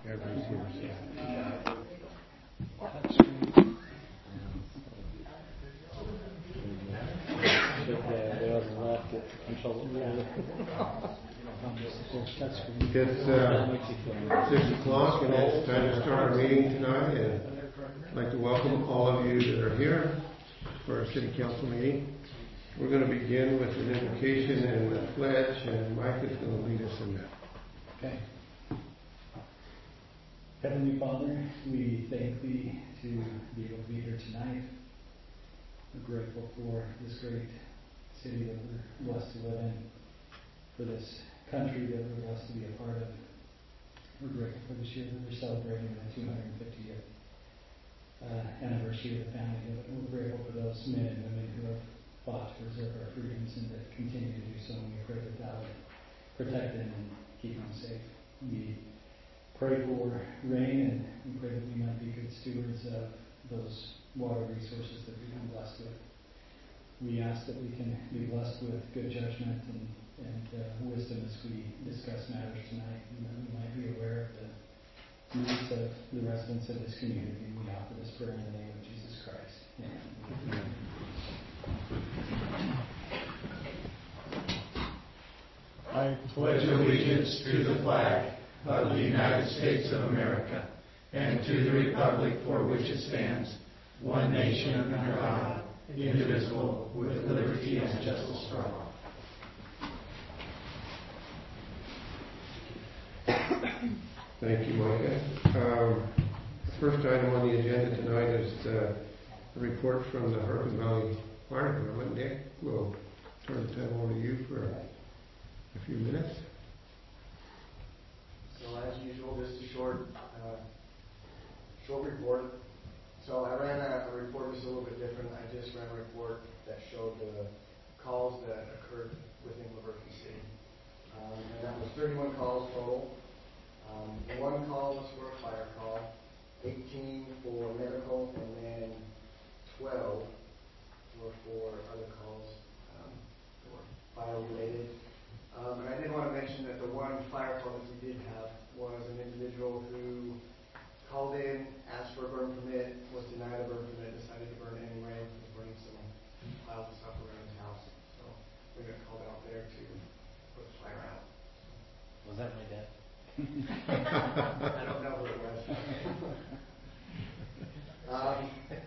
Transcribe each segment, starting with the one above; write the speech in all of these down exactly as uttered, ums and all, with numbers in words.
Everybody's here, so. It's uh, six o'clock and it's time to start our meeting tonight, and I'd like to welcome all of you that are here for our city council meeting. We're going to begin with an invocation and a pledge, and Mike is going to lead us in that. Okay. Heavenly Father, we thank Thee to be able to be here tonight. We're grateful for this great city that we're blessed to live in, for this country that we're blessed to be a part of. We're grateful for this year that we're celebrating the two hundred fiftieth uh, anniversary of the founding of it. And we're grateful for those men and women who have fought to preserve our freedoms and that continue to do so. And we pray that that would protect them and keep them safe. We pray for rain, and we pray that we might be good stewards of those water resources that we've been blessed with. We ask that we can be blessed with good judgment and, and uh, wisdom as we discuss matters tonight, and that we might be aware of the needs of the residents of this community. And we offer this prayer in the name of Jesus Christ. Amen. I pledge allegiance to the flag of the United States of America and to the republic for which it stands, one nation under God, indivisible, with liberty and justice for all. Thank you, Micah. Um, the first item on the agenda tonight is uh, a report from the Harkin Valley Fire Department. Nick, we'll turn the time over to you for a few minutes. So as usual, just a short, uh, short report. So I ran a, a report just a little bit different. I just ran a report that showed the calls that occurred within La Verkin City. Um, and that was thirty-one calls total. Um, one call was for a fire call, eighteen for medical, and then twelve were for other calls um, that were fire related. Um, and I did want to mention that the one fire call that we did have was an individual who called in, asked for a burn permit, was denied a burn permit, decided to burn anyway, was burning some piles of stuff around his house. So we got called out there to put the fire out. Was that my dad? I don't know who it was. um,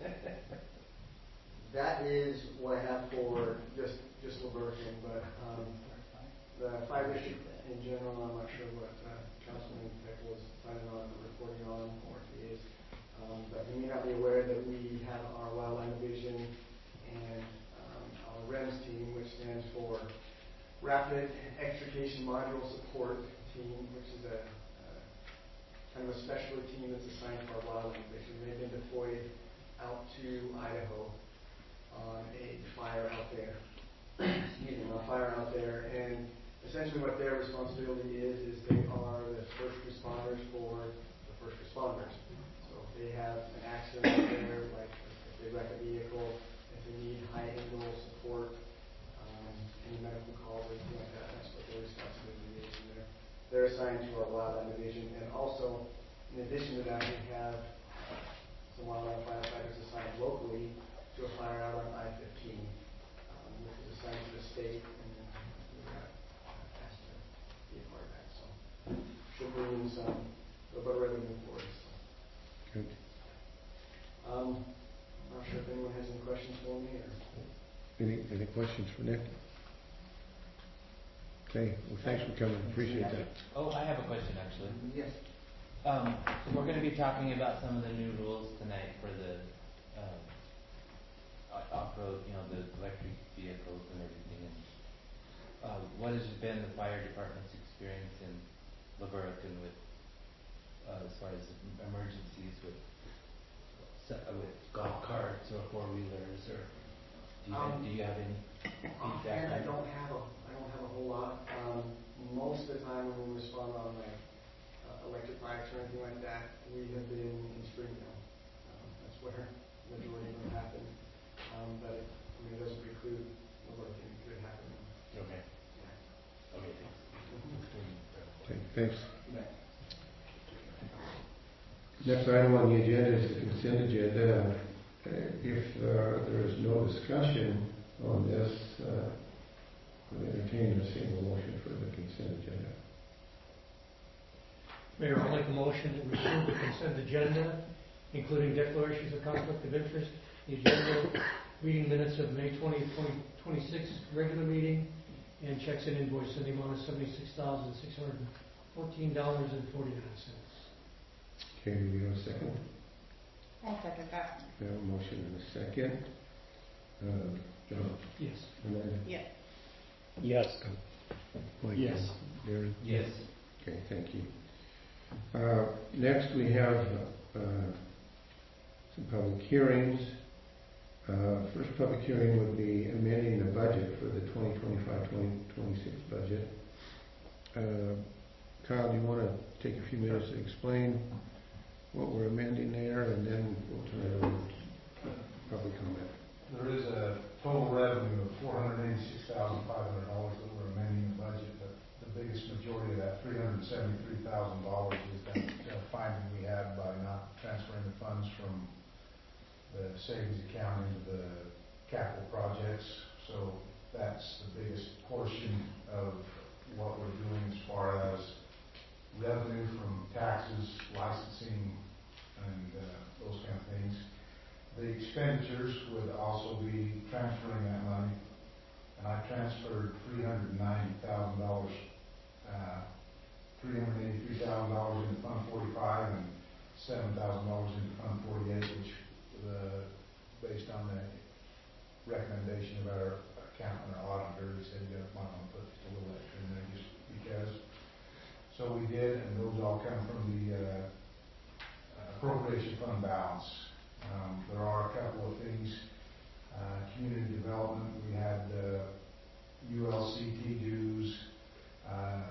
that is what I have for just just La Verkin, but um, the fire district in general, I'm not sure what uh, Councilman Peck was planning on reporting on, or if he is. Um, but you may not be aware that we have our Wildland Division and um, our REMS team, which stands for Rapid Extrication Module Support Team, which is a uh, kind of a specialty team that's assigned to our Wildland Division. They've been deployed out to Idaho on a fire out there. Excuse me, on a fire out there, and essentially what their responsibility is, is they are the first responders for the first responders. So if they have an accident out there, like if they wreck a vehicle, if they need high angle support, um, any medical calls or anything like that, that's what their responsibility is. And they're, they're assigned to our Wildland Division. And also, in addition to that, we have some wildland firefighters assigned locally to a fire out on I fifteen, um, which is assigned to the state, and then we got asked to be a part of that. So should bring in some a little bit of revenue for us. So. Good. Um, I'm not sure if anyone has any questions for me. Or Any any questions for Nick? Okay. Well, thanks for coming. Appreciate that. Oh, I have a question actually. yes. Um, we're going to be talking about some of the new rules tonight for the um, off-road, you know, the electric vehicles and everything. And uh, what has been the fire department's experience in La Verkin with, uh, as far as emergencies with uh, with golf carts or four wheelers, or do you, Um, do you have any feedback? And I don't have a I don't have a whole lot. Um, most of the time when we respond on like uh, electric bikes or anything like that, we have been in Springfield. Um, that's where the majority of them happen. Um, but it, I mean, it doesn't preclude the work that could happen. Okay. Yeah. Okay, thanks. Okay, thanks. Yeah. Next item on the agenda is the consent agenda. Uh, If uh, there is no discussion on this, uh, I'll entertain a single motion for the consent agenda. Mayor, I'll make a motion that we approve the consent agenda, including declarations of conflict of interest, the agenda, meeting minutes of May twentieth, twenty twenty-six, regular meeting, and checks and invoices in the amount of seventy-six thousand, six hundred fourteen dollars and forty-nine cents. Okay, do we have a second? I'll second that. We have a motion and a second. Uh, John? Yes. Amanda? Yes. Yes. Mike? Yes. Darren? Yes. Okay, thank you. Uh, Next, we have uh, some public hearings. Uh, First public hearing would be amending the budget for the twenty twenty-five twenty twenty-six budget. Uh, Kyle, do you want to take a few minutes to explain what we're amending there, and then we'll turn it over to public comment? There is a total revenue of four hundred eighty-six thousand five hundred dollars that we're amending the budget, but the biggest majority of that, three hundred seventy-three thousand dollars, is that uh, finding we had by not transferring the funds from the savings account into the capital projects. So that's the biggest portion of what we're doing as far as revenue from taxes, licensing, and uh, those kind of things. The expenditures would also be transferring that money, and I transferred three hundred ninety thousand dollars, uh, three hundred eighty-three thousand dollars into Fund forty-five and seven thousand dollars into Fund forty-eight, which, uh, based on the recommendation of our accountant, our auditor, he said you might want to put just a little extra in there just because. So we did, and those all come from the uh, appropriation fund balance. Um, there are a couple of things. Uh, community development, we had uh, U L C T dues, uh,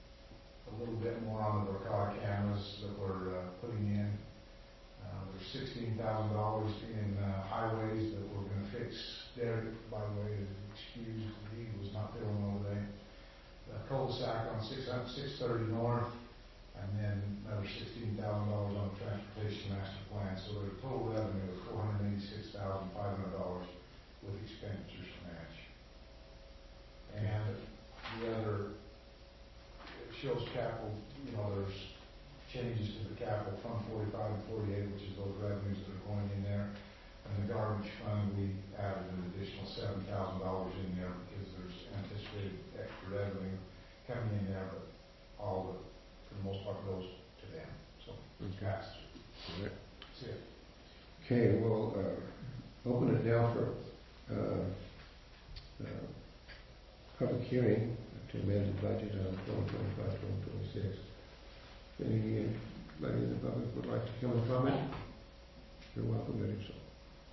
a little bit more on the Verkada cameras that we're uh, putting in. Uh, there's sixteen thousand dollars in uh, highways that we're going to fix. Derek, by the way, is excused. He was not feeling well today. The cul-de-sac on six thirty north, and then another sixteen thousand dollars on the transportation master plan. So there's a total revenue of four hundred eighty-six thousand five hundred dollars with expenditures to match. And the other, it shows capital, you know, there's changes to the capital fund forty-five and forty-eight, which is those revenues that are going in there. And the garbage fund, we added an additional seven thousand dollars in there because there's anticipated extra revenue coming in there, but all of it, for the most part, goes to them. So it's passed through. Right. That's it. Okay, we'll uh, open it now for uh, uh, public hearing to amend the budget on twenty twenty-five twenty twenty-six. If anybody in the public would like to come and comment, you're welcome to do so.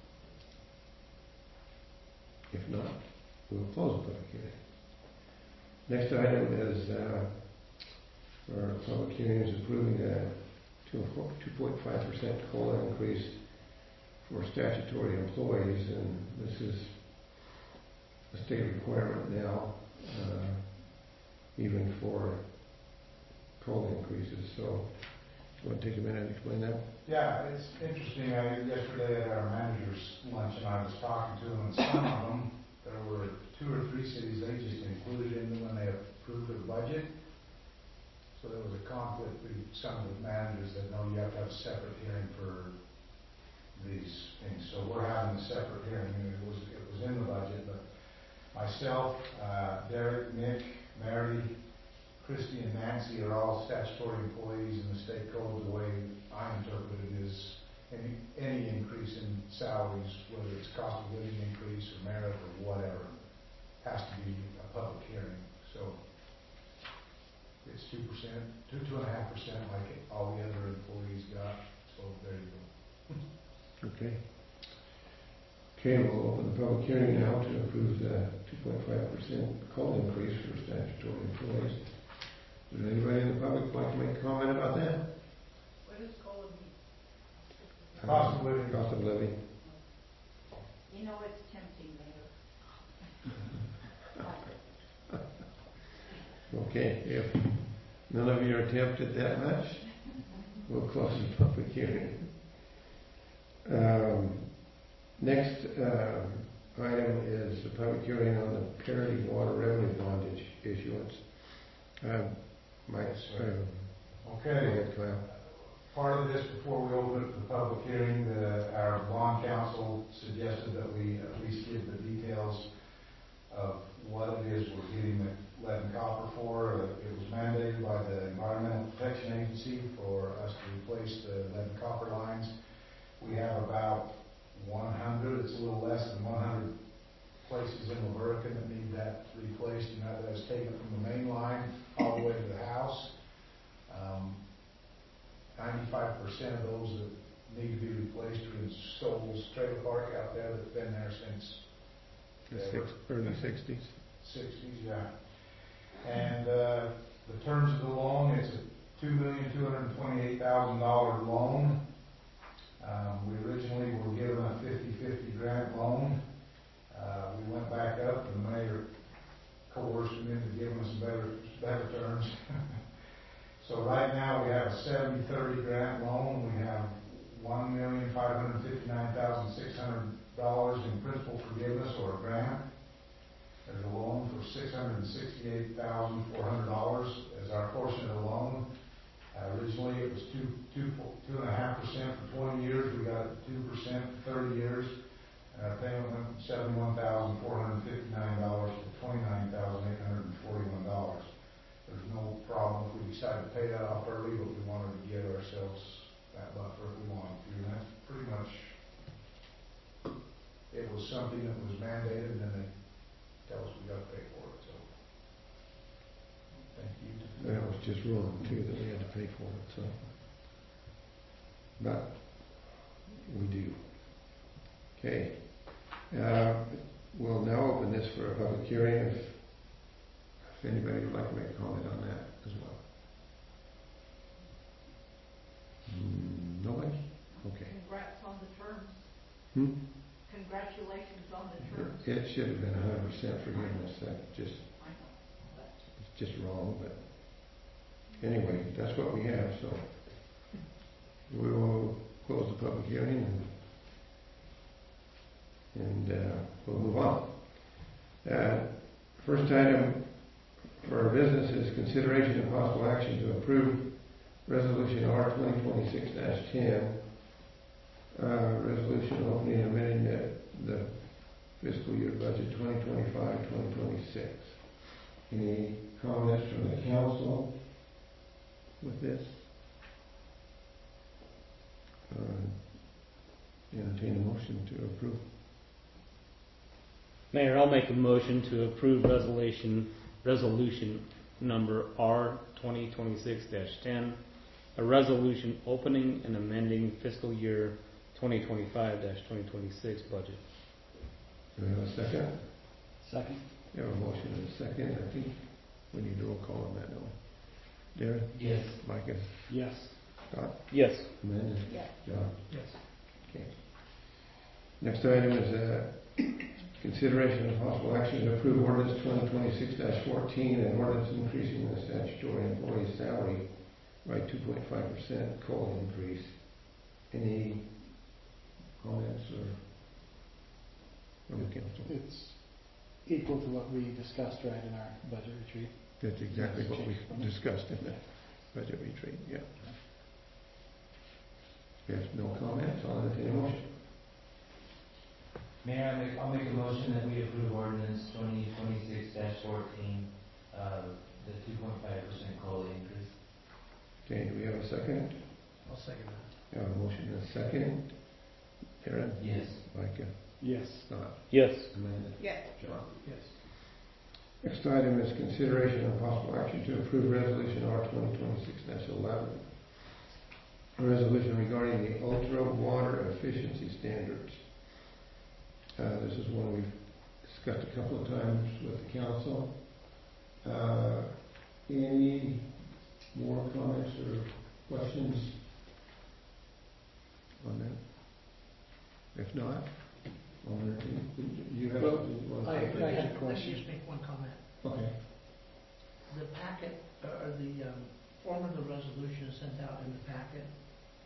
If not, we'll close the public hearing. Next item is uh, for public hearing is approving a two point five percent COLA increase for statutory employees, and this is a state requirement now, uh, even for COLA increases. So, you want to take a minute and explain that? Yeah, it's interesting. I, yesterday at our manager's luncheon, I was talking to them, and some of them, there were two or three cities they just included in them when they approved their budget. So there was a conflict. Some of the managers said, no, you have to have a separate hearing for these things. So we're having a separate hearing, and it was it was in the budget. But myself, uh, Derek, Nick, Mary, Christy, and Nancy are all statutory employees in the state code. The way I interpret it is any any increase in salaries, whether it's cost of living increase or merit or whatever, has to be a public hearing. So it's two percent, two two and a half percent, like all the other employees got. So there you go. Okay. Okay, we'll open the public hearing now to approve the two point five percent COLA increase for statutory employees. Does anybody in the public like to make a comment about that? What does COLA mean? Cost of living. Cost of living. You know, it's tempting, Mayor. Okay, if none of you are tempted that much, we'll close close the public hearing. Um, next, uh, item is the public hearing on the Parity Water Revenue Bondage issuance. Uh, Mike, uh, go Okay, ahead, Kyle. part of this, before we open the public hearing, the, our bond counsel suggested that we at least give the details of what it is we're getting the lead and copper for. Uh, It was mandated by the Environmental Protection Agency for us to replace the lead and copper lines. We have about one hundred, it's a little less than one hundred places in Laverican that need that replaced, and that is taken from the main line all the way to the house. Um, ninety-five percent of those that need to be replaced are in Stoll's Trailer Park out there that's been there since The six, early sixties. sixties, yeah. And uh, the terms of the loan, it's a two million two hundred twenty-eight thousand dollars loan. Um, we originally were given a fifty-fifty grant loan. Uh, we went back up and the mayor coerced them into giving us better, better terms. So right now we have a seventy thirty grant loan. We have one million five hundred fifty-nine thousand six hundred dollars in principal forgiveness or a grant. There's a loan for six hundred sixty-eight thousand four hundred dollars as our portion of the loan. Uh, originally it was two, two, two and a half percent for twenty years. We got it two percent for thirty years. And our payment went from seventy-one thousand four hundred fifty-nine dollars to twenty-nine thousand eight hundred forty-one dollars. There's no problem if we decide to pay that off early, but we wanted to give ourselves that buffer if we wanted to. And that's pretty much, it was something that was mandated, and then they tell us we got to pay for it. So, thank you. That was just wrong too, that we had to pay for it, so. But we do. Okay. Uh, we'll now open this for a public hearing if, if anybody would like to make a comment on that as well. Mm, nobody? Okay. Congrats on the terms. Hmm? Congratulations on the terms. It should have been a hundred percent forgiveness. That just, I know, but it's just wrong, but anyway, that's what we have, so. We will close the public hearing and and uh, we'll move on. Uh, first item for our business is consideration of possible action to approve Resolution R twenty twenty-six dash ten, uh, resolution opening and amending the, the fiscal year budget twenty twenty-five twenty twenty-six. Any comments from the council with this? Uh, entertain a motion to approve. Mayor, I'll make a motion to approve resolution, resolution number R twenty twenty-six dash ten, a resolution opening and amending fiscal year twenty twenty-five dash twenty twenty-six budget. Do we have a second? Second. We have a motion and a second. I think we need a roll call on that now. Darren? Yes. Micah? Yes. Scott? Yes. Amanda? yes. John? Yes. Okay. Next item is uh, consideration of possible action to approve ordinance twenty twenty-six dash fourteen and ordinance increasing the statutory employee salary by two point five percent COLA increase. Any comments or from the council? It's equal to what we discussed right in our budget retreat. That's exactly what we Change from it. discussed in the budget retreat, yeah. If no comments, I'll entertain a motion. Mayor, I make, I'll make a motion that we approve ordinance twenty twenty-six dash fourteen, uh, the two point five percent COLA increase. Okay, do we have a second? I'll second that. We have a motion and a second. Darren? Yes. Micah? Yes. Scott? Yes. Amanda? Yes. John? Yes. Next item is consideration of possible action to approve resolution R twenty twenty-six dash eleven. A resolution regarding the ultra water efficiency standards. Uh, this is one we've discussed a couple of times with the council. Uh, any more comments or questions on that? If not, I'll entertain. You have Well, something you want to I- say? I had a Let me question. just make one comment. Okay. The packet, or the um, form of the resolution is sent out in the packet.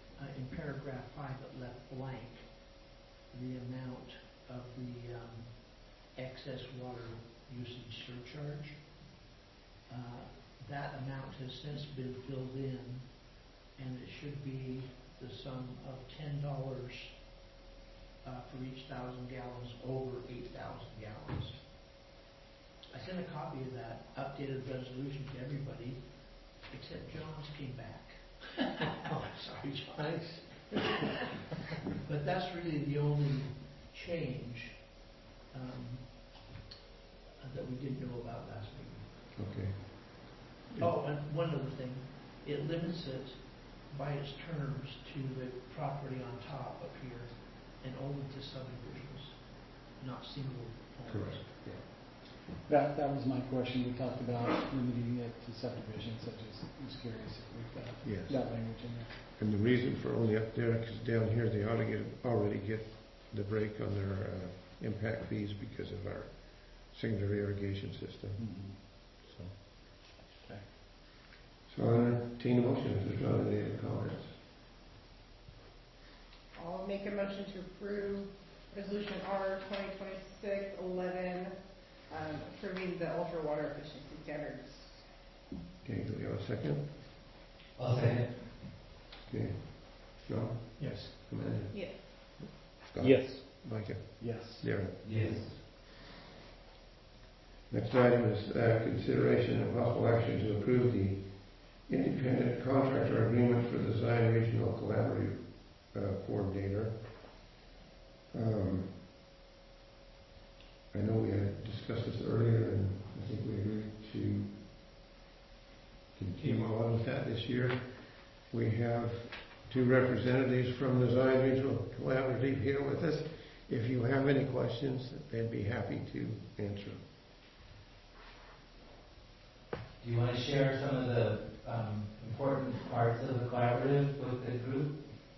paragraph five, it left blank the amount of the um, excess water usage surcharge. Uh, That amount has since been filled in, and it should be the sum of ten dollars uh, for each thousand gallons over eight thousand gallons. I sent a copy of that updated resolution to everybody, except John's came back. Oh, sorry, John. Thanks. But that's really the only change um, that we didn't know about last week. Okay. Oh, and one other thing, it limits it by its terms to the property on top up here and only to subdivisions, not single homes. Correct. Yeah. That, that was my question. We talked about limiting it to subdivisions. I just was curious if we've got Yes. that language in there. And the reason for only up there, because down here they ought to get, already get the break on their uh, impact fees because of our secondary irrigation system. Mm-hmm. So, Okay. so I entertain a motion if there's not any other comments. I'll make a motion to approve resolution R twenty twenty-six eleven, um, approving the ultra water efficiency standards. Okay, do we have a second? I'll second. Okay. John? Yes. Amanda? Yes. Scott? Yes. Micah? Yes. Darren? Yes. Next item is uh, consideration and possible action to approve the independent contractor agreement for the Zion Regional Collaborative uh, Coordinator. Um, I know we had discussed this earlier, and I think we agreed to continue on with that this year. We have two representatives from the Zion Regional Collaborative here with us. If you have any questions, they'd be happy to answer them. Do you want to share some of the um, important parts of the collaborative with the group?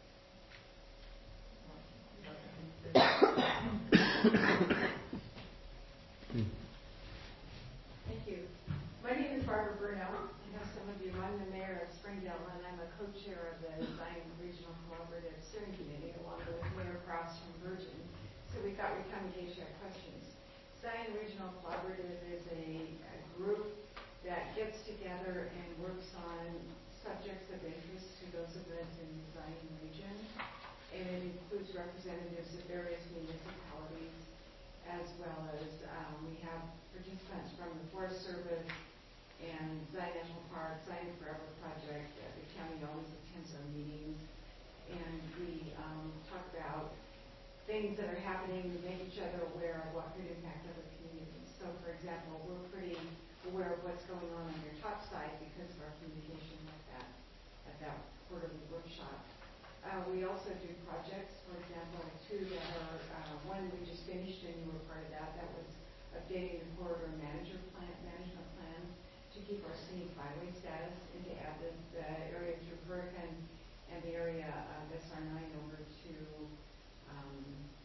Thank you. My name is Barbara Burnell. I know some of you, I'm the mayor of Springdale, and I'm a co-chair of the Zion Regional Collaborative Steering Committee, along with Mayor Cross from Virgin. So we thought we'd come in case you have questions. Zion Regional Collaborative is a, a group that gets together and works on subjects of interest to those of us in the Zion region. And it includes representatives of various municipalities, as well as um, we have participants from the Forest Service and Zion National Park, Zion Forever Project. Uh, the county always attends our meetings. And we um, talk about things that are happening, we make each other aware of what could impact other communities. So, for example, we're pretty aware of what's going on on your top side because of our communication at that, at that quarterly workshop. Uh, we also do projects, for example, two that are, uh, one we just finished and you were part of that, that was updating the corridor manager plan, management plan to keep our scenic byway status and to add the, the area through Hurricane and the area of S R nine over to um,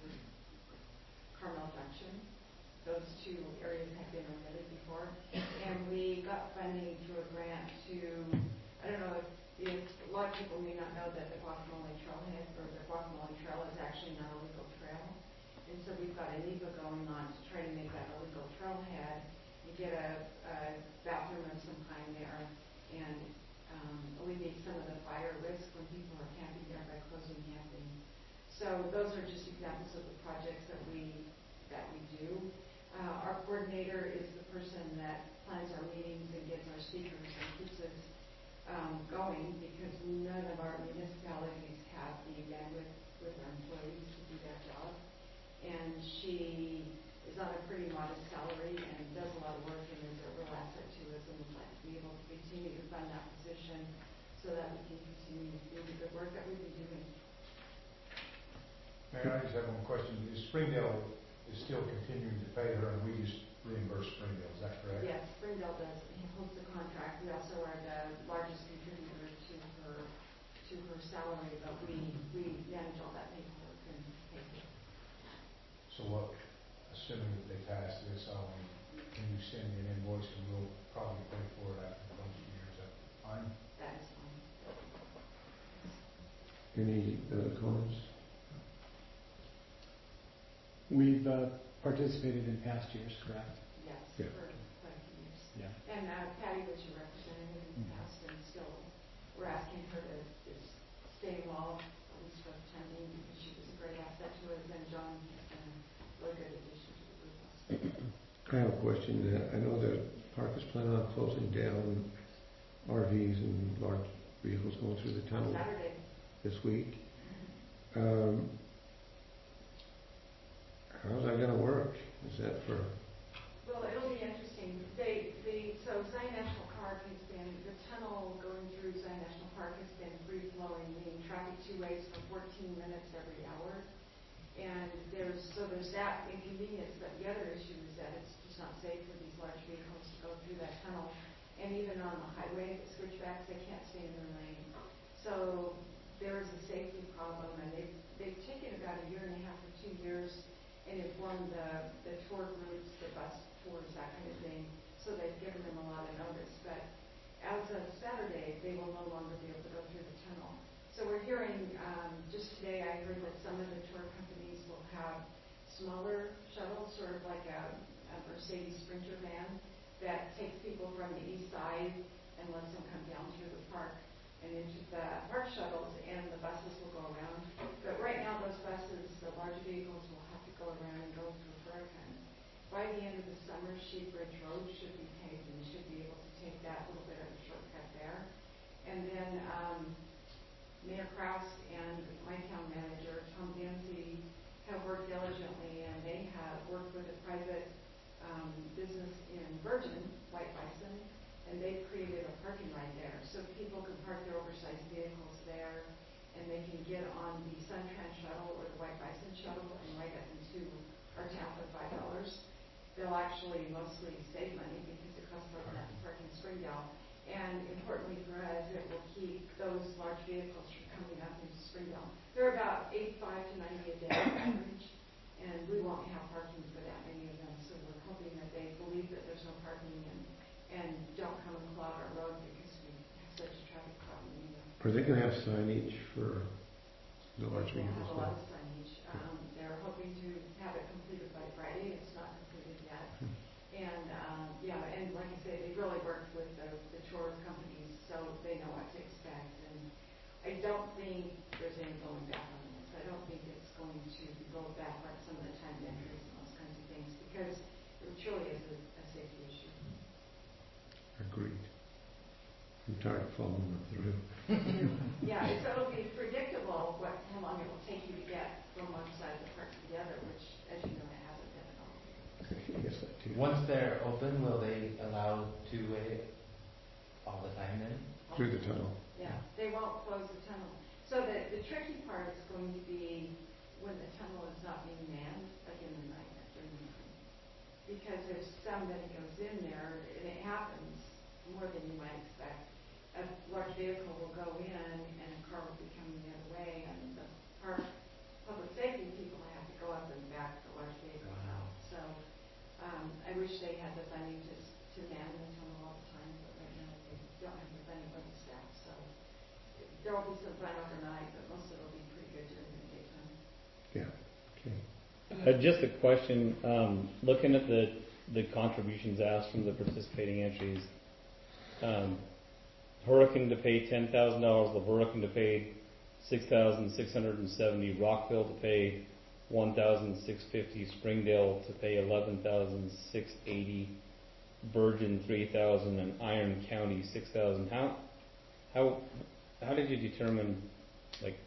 Carmel Junction. Those two areas have been omitted before. And we got funding through a grant to, I don't know if, if a lot of people may not know that the Guacamole Trailhead, or the Guacamole Trail is actually not a legal trail. And so we've got a NEPA going on to try to make that a legal trailhead. You get a, a bathroom of some kind there and um, alleviate some of the fire risk when people are camping there by closing camping. So those are just examples of the projects that we, that we do. Uh, our coordinator is the person that plans our meetings and gets our speakers and keeps us um, going because none of our municipalities have the bandwidth with our employees to do that job. And she is on a pretty modest salary and does a lot of work and is a real asset to us, and we'd like to be able to continue to fund that position so that we can continue to do the good work that we've been doing. Mayor, I just have one question. Is Springdale is still continuing to pay her, and we just reimburse Springdale, is that correct? Yes, Springdale does. He holds the contract. We also are the largest contributor to her to her salary, but we, we manage all that paperwork and pay her. So what, assuming that they pass this, um, can you send me an invoice and we'll probably pay for it after a bunch of years? Is that fine? That is fine. Any other comments? We've uh, participated in past years, correct? Yes, Yeah. for quite a few years. Yeah. And uh, Patty was your representative in the past, and still, we're asking her to just stay involved, at least for the time being, because she was a great asset to us, and John has been a really good addition to the group also. I have a question. Uh, I know the park is planning on closing down R Vs and large vehicles going through the tunnel Saturday. this week. Um, how's that going to work? Is that for? Well, it'll be interesting. They, they, so Zion National Park has been, the tunnel going through Zion National Park has been free flowing, meaning traffic two ways for fourteen minutes every hour. And there's, so there's that inconvenience, but the other issue is that it's just not safe for these large vehicles to go through that tunnel. And even on the highway, the switchbacks, they can't stay in their lane. So there is a safety problem, and they've, they've taken about a year and a half or two years and informed the, the tour groups, the bus tours, that kind of thing. So they've given them a lot of notice. But as of Saturday, they will no longer be able to go through the tunnel. So we're hearing, um, just today I heard that some of the tour companies will have smaller shuttles, sort of like a, a Mercedes Sprinter van that takes people from the east side and lets them come down through the park and into the park shuttles, and the buses will go around. But right now those buses, the large vehicles, will have to go around and go through Huracan. By the end of the summer, Sheep Ridge Road should be paved, and you should be able to take that little bit of a shortcut there. And then um, Mayor Kraus and my town manager, Tom Dancy, have worked diligently, and they have worked with a private um, business in Virgin, White Bison, and they've created a parking right there. So people can park their oversized vehicles there, and they can get on the SunTrans shuttle or the White Bison shuttle and right up into our town for five dollars. They'll actually mostly save money because it costs more than that to park in Springdale. And importantly for us, it will keep those large vehicles from coming up into Springdale. They're about eighty-five to ninety a day on average, and we won't have parking for that many of them. So we're hoping that they believe that there's no parking and, and don't come and clog our road because we have such a traffic problem either. Are they going to have signage for the large They vehicles? have a lot of signage. Um, they're hoping to have it completed by Friday. It's not completed yet. Hmm. And, um, yeah, and like I say, they really worked with the, the tour companies, so they know what to expect. And I don't think there's any going back on this. I don't think it's going to be rolled back like some of the time entries and those kinds of things, because it truly is a, a safety issue. Agreed. I'm tired of following them through. Yeah, it's, it'll be predictable what, how long it will take you to get from one side of the park to the other, which, as you know, it hasn't been at all. I guess that too. Once they're open, will they allow two-way all the time then? Through the tunnel. Yeah, they won't close the tunnel. So the, the tricky part is going to be when the tunnel is not being manned, like in the night, during the night. Because there's some that goes in there, and it happens more than you might expect. A large vehicle will go in, and a car will be coming the other way, and the park public safety people have to go up and back the large vehicle out. So um, I wish they had the funding to, to man the tunnel all the time, but right now they don't have the funding or the staff. So there will be some fun overnight, but most of it will be pretty good during the daytime. Yeah. Okay. Uh, just a question, um, looking at the, the contributions asked from the participating entries, um, Hurricane to pay ten thousand dollars, La Hurricane to pay six thousand six hundred seventy, Rockville to pay one thousand six hundred fifty, Springdale to pay eleven thousand six hundred eighty, Virgin three thousand, and Iron County six thousand. How, how, how did you determine, like,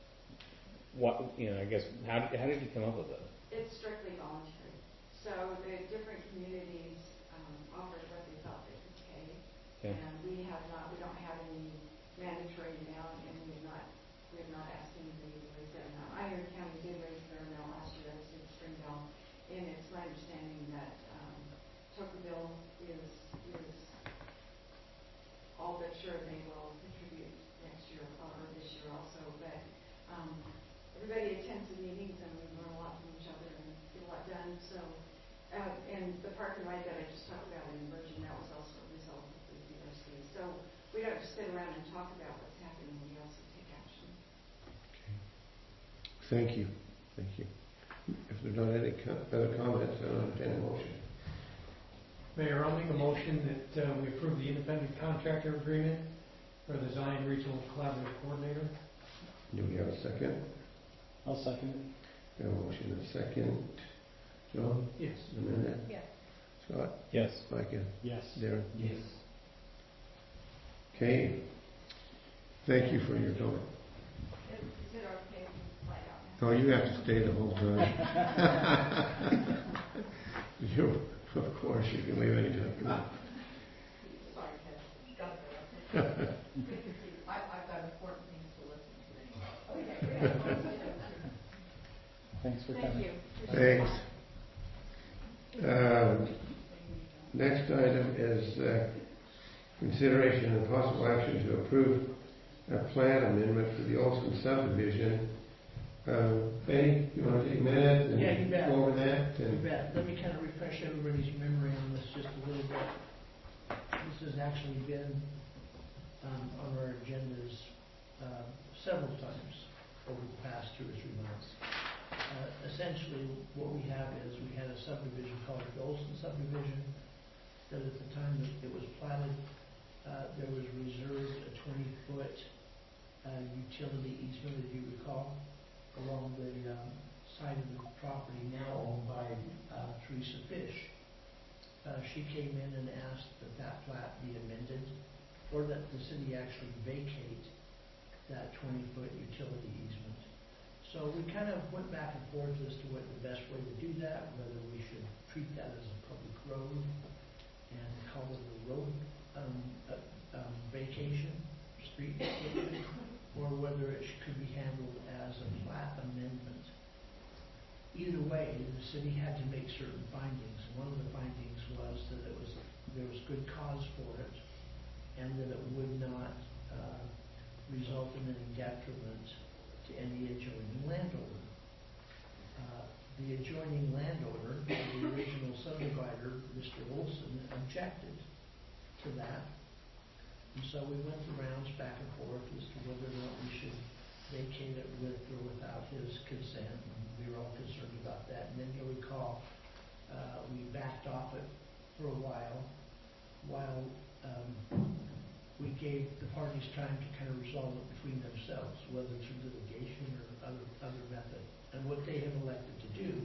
what, you know, I guess, how, how did you come up with that? It's strictly voluntary. So the different communities um, offered what they thought they could pay. Okay. And we have not, we don't have any mandatory amount, and we have not, we have not asked anybody to raise their amount. Iron County did raise their amount last year, as did Springdale, and it's my understanding that um, Tocqueville is, is all but sure they will contribute next year, or this year also, but um, everybody attends the meetings and we learn a lot from each other and get a lot done. So, uh, and the park and ride that I just talked about in Virgin, that was also a result of the university. So we don't just sit around and talk about what's happening, we also take action. Thank you, thank you. If there's not any co- other comments, I'll entertain a motion. Mayor, I'll make a motion that uh, we approve the independent contractor agreement for the Zion Regional Collaborative Coordinator. Do we have a second? I'll second it. We have a motion and a second. John? Yes. Amanda? Yes. Scott? Yes. Micah? Yes. Darren? Yes. Okay. Thank you for your comment. Is is it okay to fly out now? Oh, you have to stay the whole time. You, of course, you can leave anytime. Come on. Sorry, Ted. Got it there, okay? I, I've got important things to listen to. Okay. Thanks for Thank coming. you. Thanks. Um, Next item is uh, consideration and possible action to approve a plan amendment for the Olson subdivision. Um, Benny, you want to take a minute and Yeah, you bet. go over that? You And bet. Let me kind of refresh everybody's memory on this just a little bit. This has actually been um, on our agendas uh, several times over the past two or three months. Uh, essentially, what we have is we had a subdivision called the Olson subdivision that at the time that it was platted, uh, there was reserved a twenty-foot uh, utility easement, if you recall, along the um, side of the property now owned by uh, Teresa Fish. Uh, she came in and asked that that plat be amended, or that the city actually vacate that twenty-foot utility easement. So we kind of went back and forth as to what the best way to do that, whether we should treat that as a public road and call it a road um, uh, um, vacation, street vacation, or whether it sh- could be handled as a plat amendment. Either way, the city had to make certain findings. One of the findings was that it was there was good cause for it, and that it would not uh, result in any detriment to any adjoining landowner. Uh, the adjoining landowner, the original subdivider, Mister Olson, objected to that. And so we went the rounds back and forth as to whether or not we should vacate it with or without his consent. And we were all concerned about that. And then you'll recall, uh, we backed off it for a while, while um, we gave the parties time to kind of resolve it between themselves, whether through litigation or other, other method. And what they have elected to do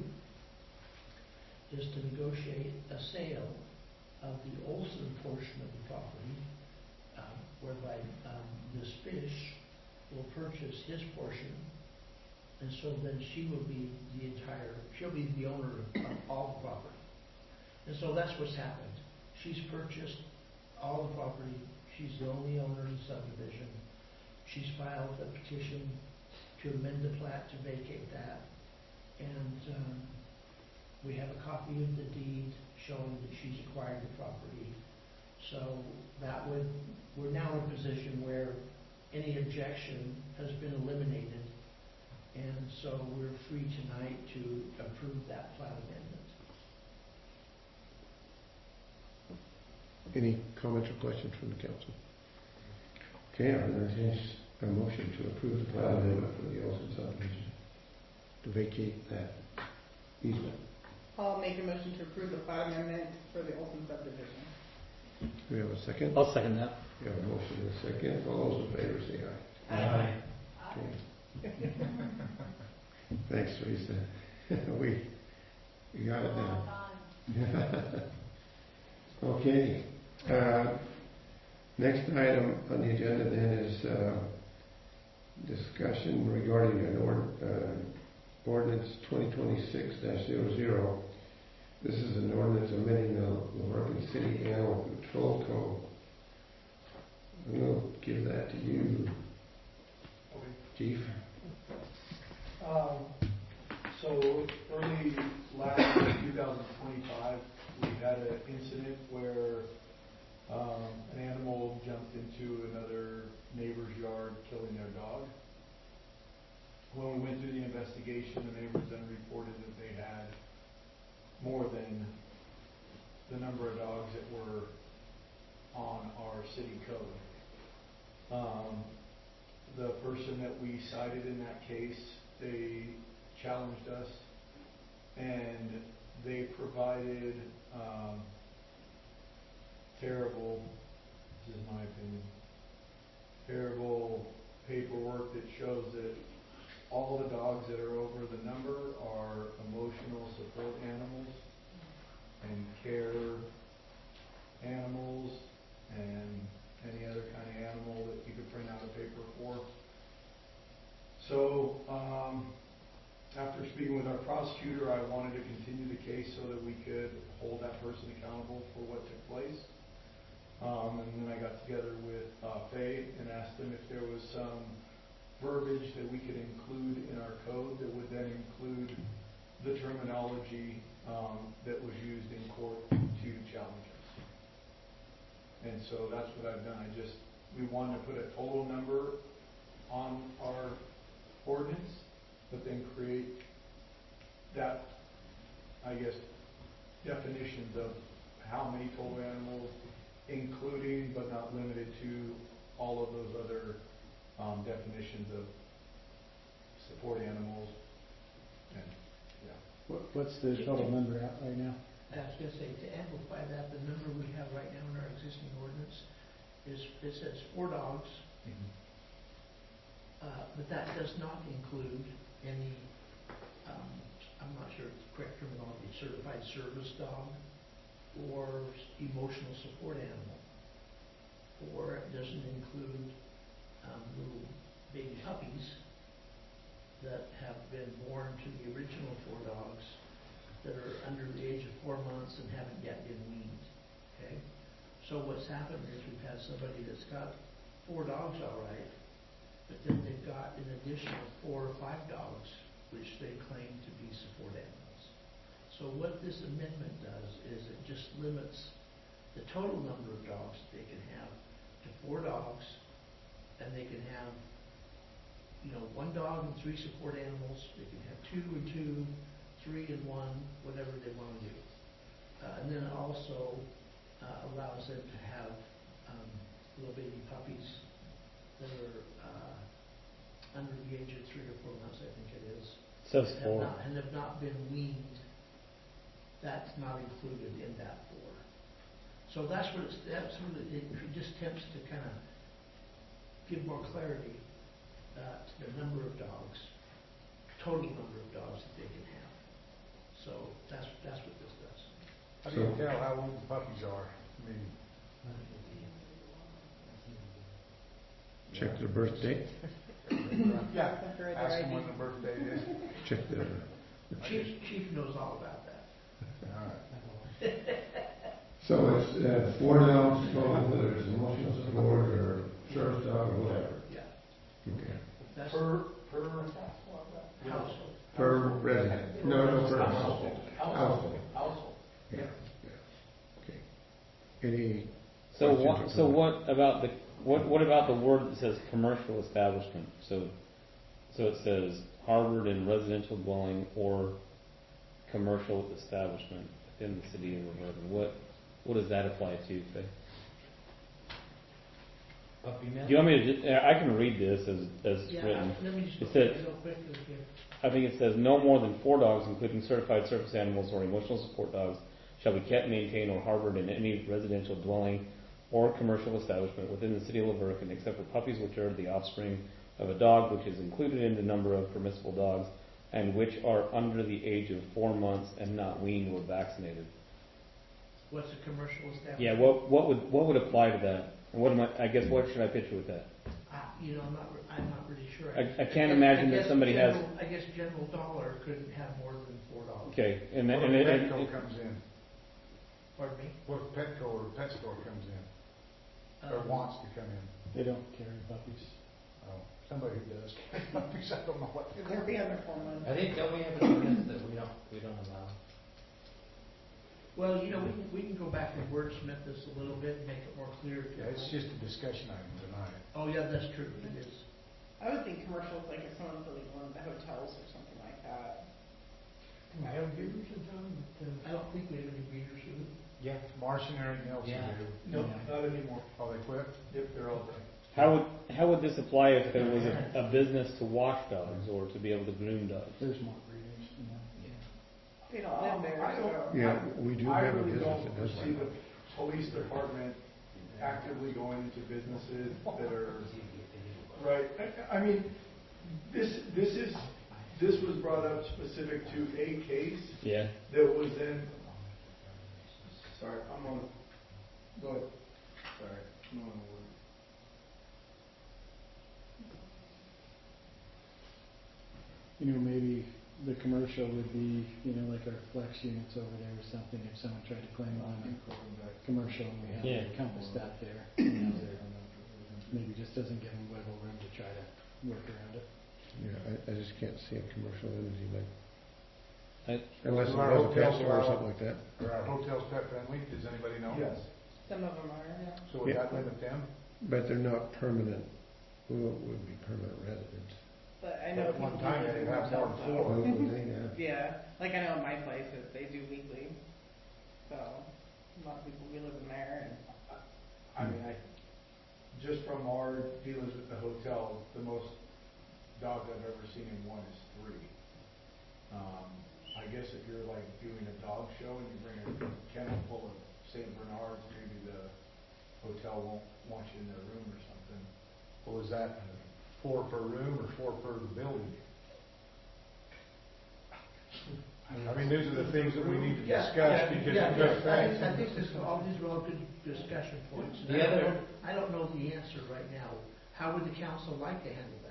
is to negotiate a sale of the Olson portion of the property, um, whereby um, Miz Fish will purchase his portion, and so then she will be the entire, she'll be the owner of, of all the property. And so that's what's happened. She's purchased all the property. She's the only owner of the subdivision. She's filed a petition to amend the plat to vacate that. And um, we have a copy of the deed showing that she's acquired the property. So that would, we're now in a position where any objection has been eliminated. And so we're free tonight to approve that plat amendment. any comments or questions from the council? Okay, I'll entertain a motion to approve the plat amendment for the Olson subdivision to vacate that easement. I'll make a motion to approve the plat amendment for the Olson subdivision. Do we have a second? I'll second that. We have a motion and a second. All those in favor say aye. Aye. Okay. Thanks, Teresa. we, we got it done. Okay. Uh, next item on the agenda then is uh, discussion regarding an ord, uh, ordinance twenty twenty-six dash zero zero. This is an ordinance amending the Laverton City Animal Control Code. I'm going to give that to you, Chief. Um, so early last year, two thousand twenty-five, we had an incident where um, an animal jumped into another neighbor's yard, killing their dog. When we went through the investigation, the neighbors then reported that they had more than the number of dogs that were on our city code. Um, the person that we cited in that case they challenged us, and they provided um, terrible, this is my opinion, terrible paperwork that shows that all the dogs that are over the number are emotional support animals and care animals and any other kind of animal that you could print out a paper for. So, um, after speaking with our prosecutor, I wanted to continue the case so that we could hold that person accountable for what took place. Um, and then I got together with uh, Faye and asked them if there was some verbiage that we could include in our code that would then include the terminology um, that was used in court to challenge us. And so that's what I've done. I just, we wanted to put a total number on our ordinance, but then create that, I guess, definitions of how many total animals, including but not limited to all of those other um, definitions of support animals. And yeah. What, what's the total number out right now? I was going to say, to amplify that, the number we have right now in our existing ordinance is, it says four dogs, Mm-hmm. uh, but that does not include any, um, I'm not sure it's the correct terminology, certified service dog or emotional support animal. Or it doesn't include um, little baby puppies that have been born to the original four dogs that are under the age of four months and haven't yet been weaned. Okay? So what's happened is we've had somebody that's got four dogs all right, but then they've got an additional four or five dogs which they claim to be support animals. So what this amendment does is it just limits the total number of dogs that they can have to four dogs, and they can have, you know, one dog and three support animals. They can have two and two, three and one, whatever they want to do. Uh, and then it also uh, allows them to have um, little baby puppies that are uh, under the age of three or four months, I think it is. Says and four. Have not, and have not been weaned. That's not included in that four. So that's what it's, that's what it, it just attempts to kind of give more clarity uh, to the number of dogs, total number of dogs that they can have. So that's that's what this does. How do you tell how old the puppies are? I mean, Check their birth date. yeah, ask them when the birthday is. Check the. Chief, Chief knows all about that. All right. So it's uh, four dogs total, whether it's emotional support or service dog or whatever. Yeah. Okay. That's Per, per household. Per resident. No, no, per household. Household. Household. Yeah. Yeah. Okay. Any So questions what, or so comments? what about the, what, what about the word that says commercial establishment? So, so it says harbored in residential dwelling or commercial establishment within the city of Livonia. What, what does that apply to, Faye? Puppy Do mill? you want me to, just, I can read this as, as Yeah, written. let me just It go said- real quick. Because we have I think it says no more than four dogs, including certified service animals or emotional support dogs, shall be kept, maintained, or harbored in any residential dwelling or commercial establishment within the city of Livonia, except for puppies which are the offspring of a dog which is included in the number of permissible dogs and which are under the age of four months and not weaned or vaccinated. what's a commercial establishment? Yeah, what what would what would apply to that? And what am I? I guess what should I picture with that? I, you know, I'm not, re- I'm not really sure. I, I can't guess- imagine I that guess somebody has. general, I guess General Dollar couldn't have more than four dollars. Okay, and then What and, if it- and, Petco it- comes in? Pardon me? What if Petco or pet store comes in, or Um, wants to come in? They don't carry puppies. Oh, somebody who does. Puppies, I don't know what. They're beyond their four months. I think, don't we have an ordinance that we don't, we don't allow? Well, you know, we can, we can go back and wordsmith this a little bit and make it more clear. if you Yeah, it's like. just a discussion item tonight. Oh, yeah, that's true, it is. I would think commercials, like if someone's like one of the hotels or something like that. Do we have beavers in town? But, uh, I don't think we have any breeders, do we? Yeah. Marsh and everything else Yeah. they do. No, not anymore. Oh, they quit? Yep, they're all done. How would, how would this apply if there was a, a business to wash dogs or to be able to groom dogs? There's more breeders, you know. They don't live there, I don't- so. Yeah, we do I have a really business don't that does foresee that. the police department actively going into businesses that are, right, I, I mean, this, this is, this was brought up specific to a case Yeah. that was in, sorry, I'm on, go ahead, sorry, I'm on the word. You know, maybe the commercial would be, you know, like our flex units over there or something, if someone tried to claim on a commercial and we have Yeah. to encompass that there. You know, there maybe just doesn't give them wiggle room to try to work around it. Yeah, I, I just can't see a commercial entity like, I- unless it Are was a pet hotels store or allowed- something like that. Are our hotels pet friendly? Does anybody know? Yes. Some of them are, yeah. So would Yeah. that limit them? But they're not permanent, well, would be permanent residents. But I know At one people time, do they'd live in have more than hotels, four. though. Hopefully, yeah. Yeah, like I know in my place that they do weekly, so a lot of people, we live in there and. I mean, I, just from our dealings with the hotel, the most dogs I've ever seen in one is three. Um, I guess if you're like doing a dog show and you bring a kennel full of Saint Bernards, maybe the hotel won't want you in their room or something. Or is that four per room or four per building? I mean, these are the things that we need to Yeah, discuss yeah, because yeah, it yeah. affects. I think, I think this, all these are all good discussion points. And The I don't other- know- I don't know the answer right now. How would the council like to handle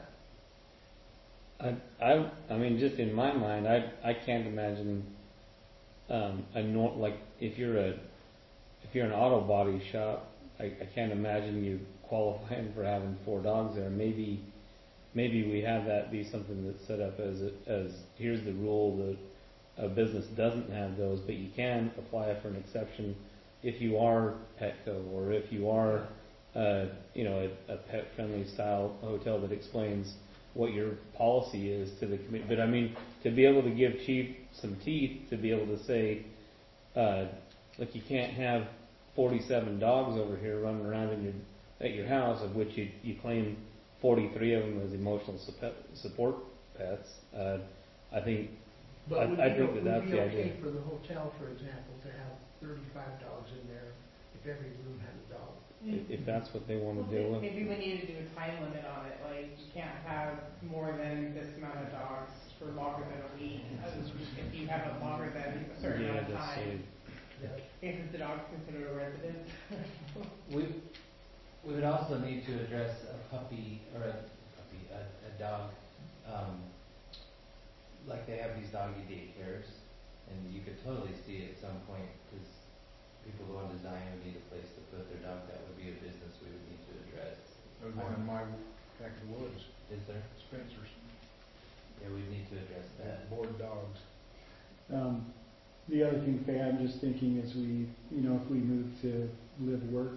that? I, I, I mean, just in my mind, I, I can't imagine, um, a nor, like, if you're a, if you're an auto body shop, I, I can't imagine you qualifying for having four dogs there. Maybe, maybe we have that be something that's set up as, a, as, here's the rule that a business doesn't have those, but you can apply for an exception if you are Petco or if you are, uh, you know, a, a pet-friendly style hotel that explains what your policy is to the committee. But I mean, to be able to give chief some teeth, to be able to say, uh, look, you can't have forty-seven dogs over here running around in your, at your house, of which you, you claim forty-three of them as emotional supe- support pets. Uh, I think, I, But would I be, think o- that would that's be the okay idea. for the hotel, for example, to have thirty-five dogs in there if every room had a dog? If, if that's what they want Well, to deal with. Maybe we need to do a time limit on it, like you can't have more than this amount of dogs for longer than a week. If you have it longer than a certain Yeah, amount of just time, say, if the dog's considered a resident. We, we would also need to address a puppy, or a puppy, a, a dog, um, like they have these doggy daycares, and you could totally see at some point, because people go into Zion and need a place to put their dog, that would be a business we would need to address. There's one in my neck of the woods, Is there? Spencer's, Yeah, we need to address that. board dogs. Um, the other thing, Faye, I'm just thinking is we, you know, if we move to live work,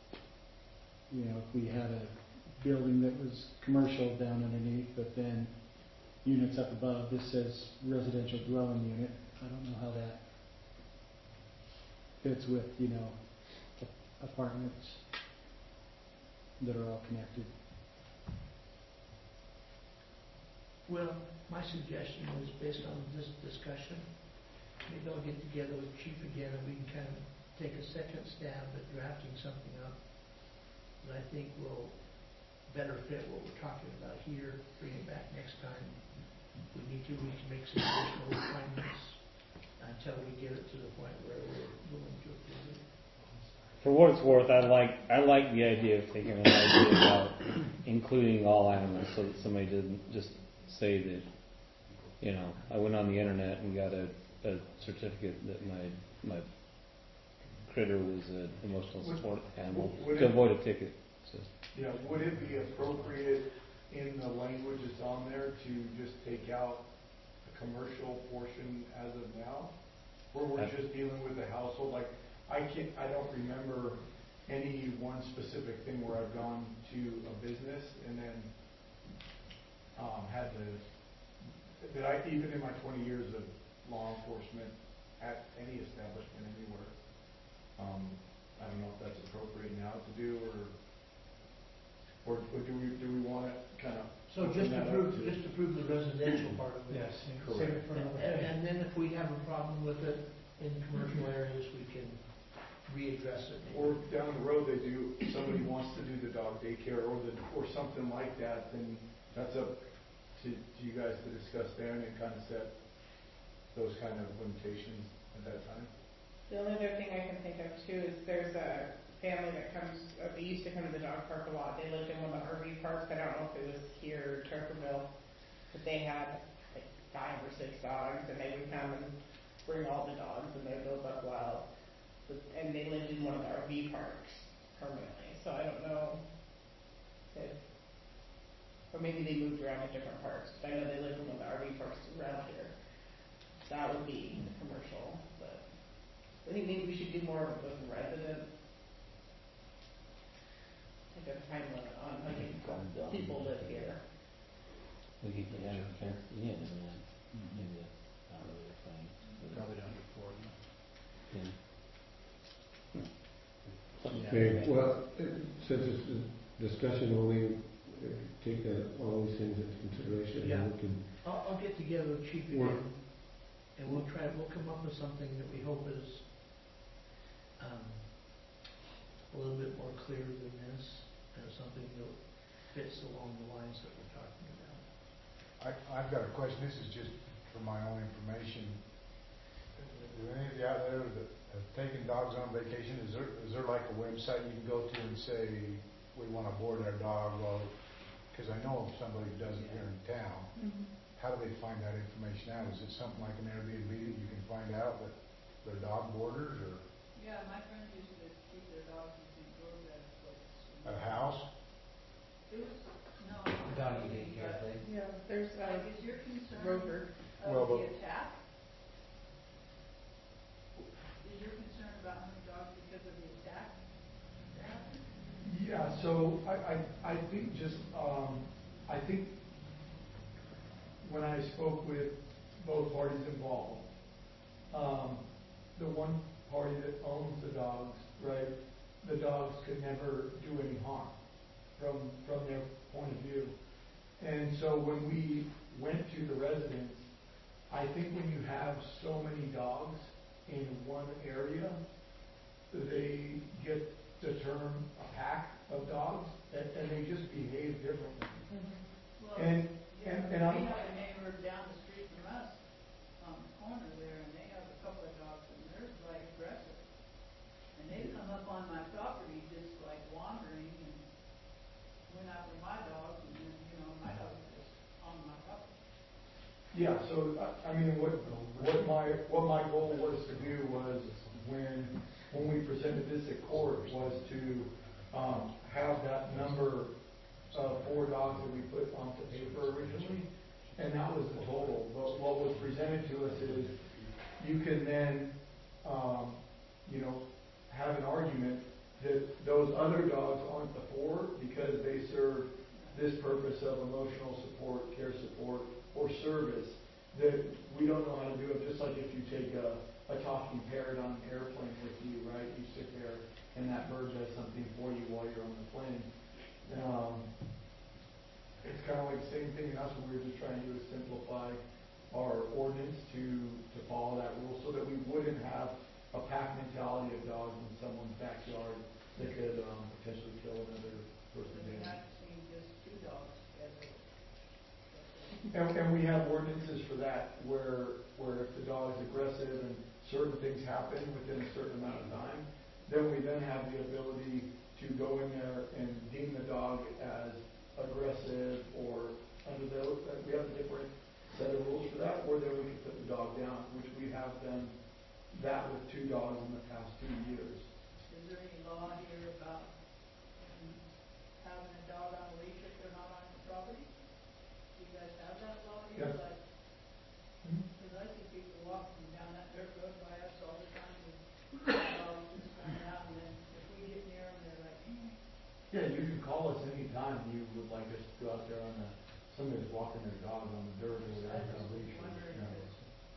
you know, if we had a building that was commercial down underneath, but then units up above, this says residential dwelling unit. I don't know how that fits with, you know, a- apartments that are all connected. Well, my suggestion is, based on this discussion, maybe I'll get together with Chief again and we can kind of take a second stab at drafting something up that I think will better fit what we're talking about here, bring it back next time. If we need to, we can make some additional refinements until we get it to the point where we're willing to approve it. For what it's worth, I like I like the idea of thinking an idea about including all animals, so that somebody doesn't just say that, you know, I went on the internet and got a, a certificate that my my critter was an emotional support animal would to it- avoid a ticket. So, You know, would it be appropriate in the language that's on there to just take out the commercial portion as of now? Where we're Uh, just dealing with the household, like, I can't, I don't remember any one specific thing where I've gone to a business and then, um, had to, that I, even in my twenty years of law enforcement at any establishment anywhere, um, I don't know if that's appropriate now to do, or Or, or do we, do we wanna kind of? So just approve, just approve the residential part of it. Yes, Correct. save it for And, another day. and then if we have a problem with it in commercial areas, we can readdress it. Or down the road, they do, somebody wants to do the dog daycare or the, or something like that, then that's up to, to you guys to discuss then and kind of set those kind of limitations at that time. The only other thing I can think of too is there's a family that comes, uh, they used to come to the dog park a lot. They lived in one of the R V parks. I don't know if it was here or Tuckerville, but they had like five or six dogs, and they would come and bring all the dogs, and they go buck wild. But- And they lived in one of the R V parks permanently, so I don't know if, or maybe they moved around to different parks. But I know they lived in one of the R V parks around here. That would be the commercial, but I think maybe we should do more of it with the resident. Take a time limit on how many people live here. We could get out of fenced in and then maybe that's not really a thing. Probably down to four. Yeah. Okay, well, it- since it's a discussion only, uh, take that, all these things into consideration, Yeah. and we can, I'll, I'll get together with Chief Work. again, and we'll try, we'll come up with something that we hope is, um, a little bit more clear than this, and something that fits along the lines that we're talking about. I, I've got a question, this is just for my own information. Do any of you out there that have taken dogs on vacation, is there, is there like a website you can go to and say, we wanna board our dog, well, cause I know of somebody who does it here in town. How do they find that information out? Is it something like an Airbnb that you can find out that they're dog boarders, or Yeah, my friends used to keep their dogs in Saint George at a place. at a house? It was, no. Doggy daycare place. Yeah, there's, uh, Like, is your concern Rover. Well, of the but- attack? Is your concern about how many dogs because of the attack? Yeah, so I, I, I think just, um, I think when I spoke with both parties involved, um, the one party that owns the dogs, right, the dogs could never do any harm from, from their point of view. And so when we went to the residents, I think when you have so many dogs in one area, they get the term a pack of dogs, and, and they just behave differently. Well, And, yeah, and, we and I'm, have a neighbor down the street from us, on the corner there, and they have a couple of dogs, and they're like aggressive. And they come up on my property just like wandering, and went after my dogs, and then, you know, my dogs are just on my property. yeah, so, I, I mean, what, what my, what my goal was to do was, when, when we presented this at court, was to, um, have that number of four dogs that we put onto paper originally, and that was the total. But what was presented to us is, you can then, um, you know, have an argument that those other dogs aren't the four because they serve this purpose of emotional support, care support, or service, that we don't know how to do it. Just like if you take a, a talking parrot on an airplane with you, right? You sit there and that bird does something for you while you're on the plane. Um, it's kind of like the same thing in us, what we were just trying to do is simplify our ordinance to, to follow that rule so that we wouldn't have a pack mentality of dogs in someone's backyard that could um, potentially kill another person. And we have seen just two dogs together. And, and we have ordinances for that, where, where if the dog is aggressive and certain things happen within a certain amount of time, then we then have the ability to go in there and deem the dog as aggressive, or under those, uh, we have a different set of rules for that, or then we can put the dog down, which we have done that with two dogs in the past two years. Is there any law here about um, having a dog on a leash if they're not on your property? Do you guys have that law here? Yes. Like, Mhm. because I see people walking down that dirt road by us all the time with dogs just coming out, and then if we get near them, they're like, "Hmm." Yeah, you can call us anytime you would like us to go out there on the, somebody's walking their dog on the dirt or I whatever, on a just leash. wondering Yeah. if it's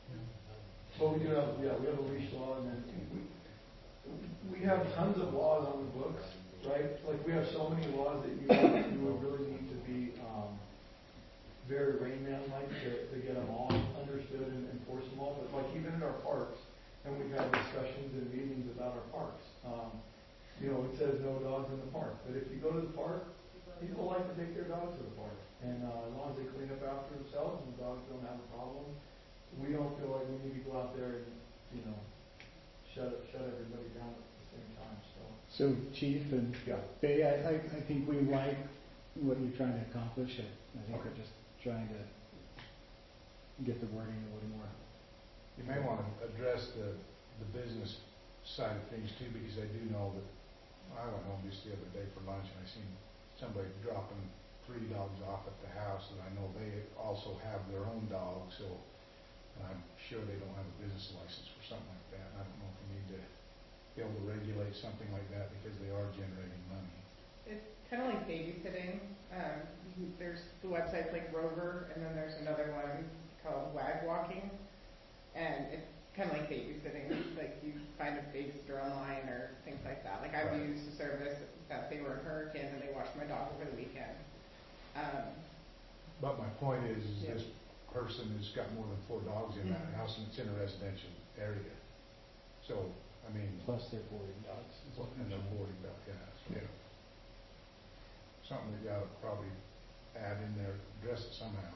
But we do have, yeah, we have a leash law, and then we, we have tons of laws on the books right? Like, we have so many laws that you, you would really need to be, um, very Rain Man-like to, to get them all understood and enforce them all, but like even in our parks, and we've had discussions and meetings about our parks, um, you know, it says no dogs in the park, but if you go to the park, people like to take their dogs to the park, and, uh, as long as they clean up after themselves and the dogs don't have a problem, we don't feel like we need to go out there and, you know, shut, shut everybody down at the same time, so. So Chief and Yeah. Bay, I, I, I think we like what you're trying to accomplish. I, I think we're just trying to get the wording a little more. You may want to address the, the business side of things too, because I do know that, I went home just the other day for lunch and I seen somebody dropping three dogs off at the house, and I know they also have their own dogs, so I'm sure they don't have a business license for something like that. And I don't know if we need to be able to regulate something like that because they are generating money. It's kind of like babysitting. Um, you- there's the websites like Rover, and then there's another one called Wag Walking, and it's kind of like babysitting. It's like you find a babysitter online or things like that. Like I've Right. used a service that they were in hurricane and they watched my dog over the weekend. Um, But my point is, is Yeah. this person has got more than four dogs in that Mhm. house, and it's in a residential area. So, I mean, Plus they're boarding dogs. is what and you're they're saying. boarding dog, yeah, so, yeah. Something that you ought to probably add in there, address it somehow.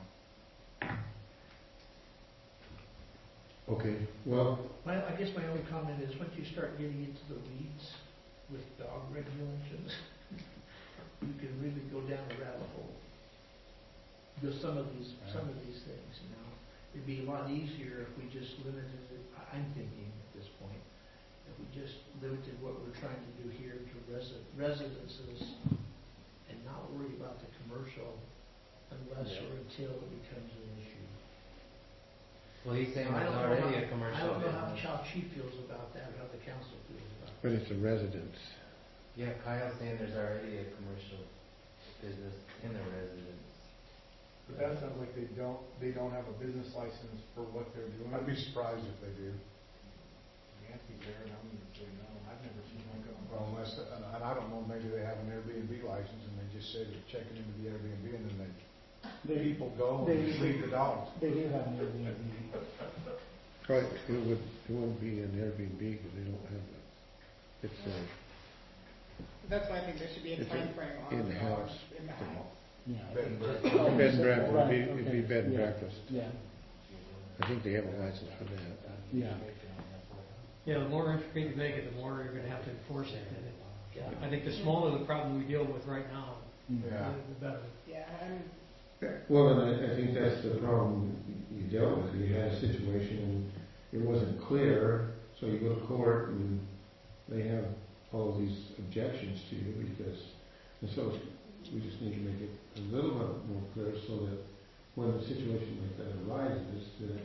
Okay, well, My, I guess my only comment is, once you start getting into the weeds with dog regulations, you can really go down a rabbit hole. Because some of these, some of these things, you know, it'd be a lot easier if we just limited it, I- I'm thinking at this point, if we just limited what we're trying to do here to resi- residences and not worry about the commercial unless Yeah. or until it becomes an issue. Well, he's saying I there's don't know already how- a commercial I don't know how, business. how Chief feels about that, or how the council feels about but it. it's a residence. Yeah, Kyle's saying there's already a commercial business in the residence. But that sounds like they don't, they don't have a business license for what they're doing. I'd be surprised if they do. Yankees there, and I'm gonna say no, I've never seen one come Well, across. unless, and and I don't know, maybe they have an Airbnb license and they just say they're checking into the Airbnb and then they, They, people go they, and leave the dogs. they do have an Airbnb. Right, it would, it wouldn't be an Airbnb because they don't have it. It's a, that's why I think there should be a It's a timeframe on the in-house dogs in the thing. house. Yeah. I Bed think- and breakfast. Oh, bed and so- breakfast, it'd be, right, it'd be okay, bed and yeah, breakfast. Yeah, I think they have a license for that. yeah. Yeah, the more intricate you make it, the more you're gonna have to enforce it. And it- Yeah. I think the smaller the problem we deal with right now, Yeah. the the better. Yeah, and Well, and I, I think that's the problem you dealt with. You had a situation and it wasn't clear, so you go to court and they have all of these objections to you because, and so it's- we just need to make it a little bit more clear so that when a situation like that arises, that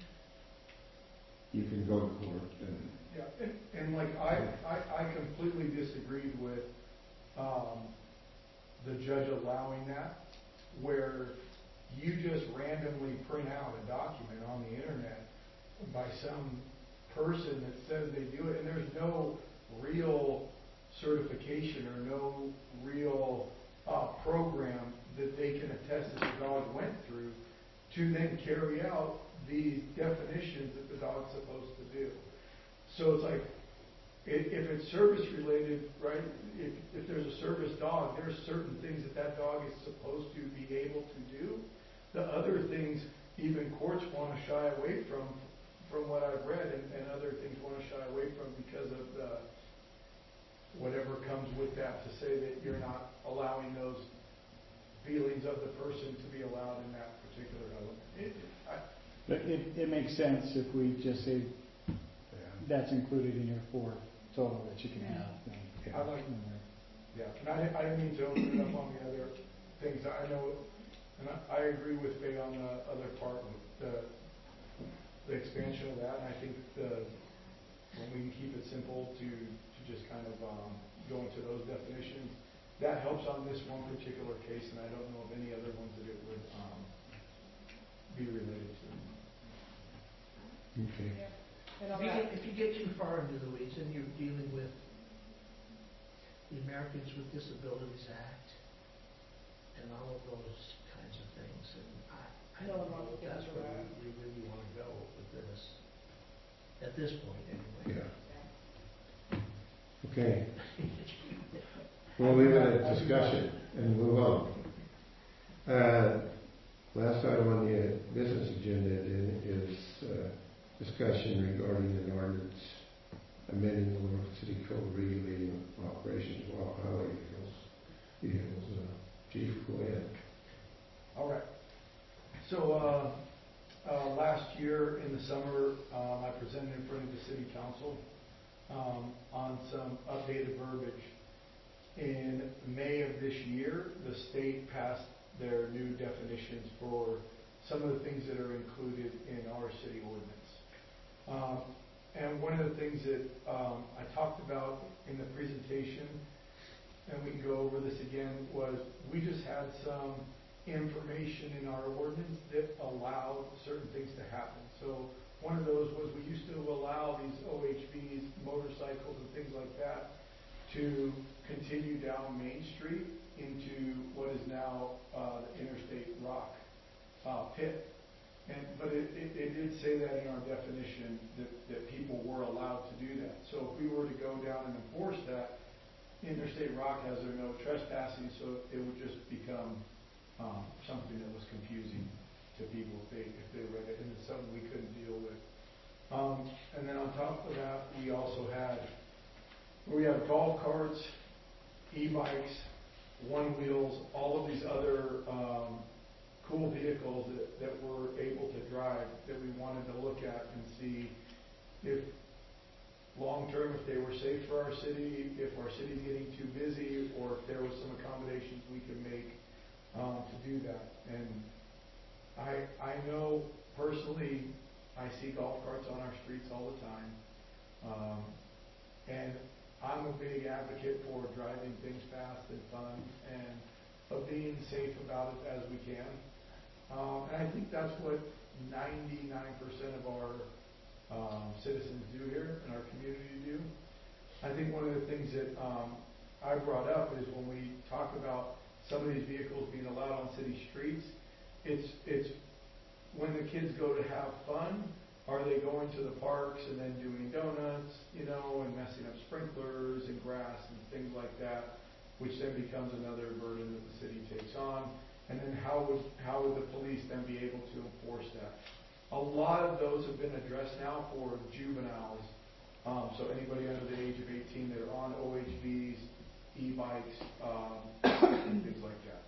you can go to court and. Yeah, and, and like, I, I, I completely disagreed with, um, the judge allowing that, where you just randomly print out a document on the internet by some person that says they do it, and there's no real certification or no real, uh, program that they can attest that the dog went through to then carry out these definitions that the dog's supposed to do. So it's like, if, if it's service related, right, if, if there's a service dog, there's certain things that that dog is supposed to be able to do. The other things, even courts want to shy away from, from what I've read, and, and other things want to shy away from because of the, whatever comes with that, to say that you're not allowing those feelings of the person to be allowed in that particular element. It, I, But it, it makes sense if we just say that's included in your four total that you can have. then. I like, yeah, and I, I didn't mean to open it up on the other things. I know, and I, I agree with Faye on the other part, with the, the expansion of that, and I think the, when we can keep it simple to, to just kind of, um, go into those definitions, that helps on this one particular case, and I don't know of any other ones that it would, um, be related to. Okay. and If on you that, get, if you get too far into the weeds, then you're dealing with the Americans with Disabilities Act and all of those kinds of things, and I, I No don't one know wants if to get that's into where that. we, we really wanna go with this, at this point anyway. Yeah. Okay. We'll leave it at discussion and move on. Uh, last item on the business agenda then is uh, discussion regarding an ordinance amending the Liverpool City Code regulating operations of off-highway vehicles. Vehicles. Uh, Chief, go ahead. All right. So, uh, uh, last year in the summer, um, I presented in front of the city council, um, on some updated verbiage. In May of this year, the state passed their new definitions for some of the things that are included in our city ordinance. Um, and one of the things that, um, I talked about in the presentation, and we can go over this again, was we just had some information in our ordinance that allowed certain things to happen. So one of those was we used to allow these O H Vs, motorcycles and things like that, to continue down Main Street into what is now uh, the Interstate Rock uh, pit. And, but it, it, it did say that in our definition that, that people were allowed to do that. So if we were to go down and enforce that, Interstate Rock has their no trespassing, so it would just become um, something that was confusing to people if they, if they read it, and it's something we couldn't deal with. Um, and then on top of that, we also had, we have golf carts, e-bikes, one wheels, all of these other um, cool vehicles that, that we're able to drive that we wanted to look at and see if long term, if they were safe for our city, if our city's getting too busy, or if there was some accommodations we could make um, to do that. And I I know personally, I see golf carts on our streets all the time, um, and I'm a big advocate for driving things fast and fun and of being safe about it as we can. Um, and I think that's what ninety-nine percent of our um, citizens do here in our community do. I think one of the things that um, I brought up is when we talk about some of these vehicles being allowed on city streets, it's it's when the kids go to have fun. Are they going to the parks and then doing donuts, you know, and messing up sprinklers and grass and things like that, which then becomes another burden that the city takes on? And then how would how would the police then be able to enforce that? A lot of those have been addressed now for juveniles. Um, so anybody under the age of eighteen that are on O H Vs, e-bikes, um, and things like that.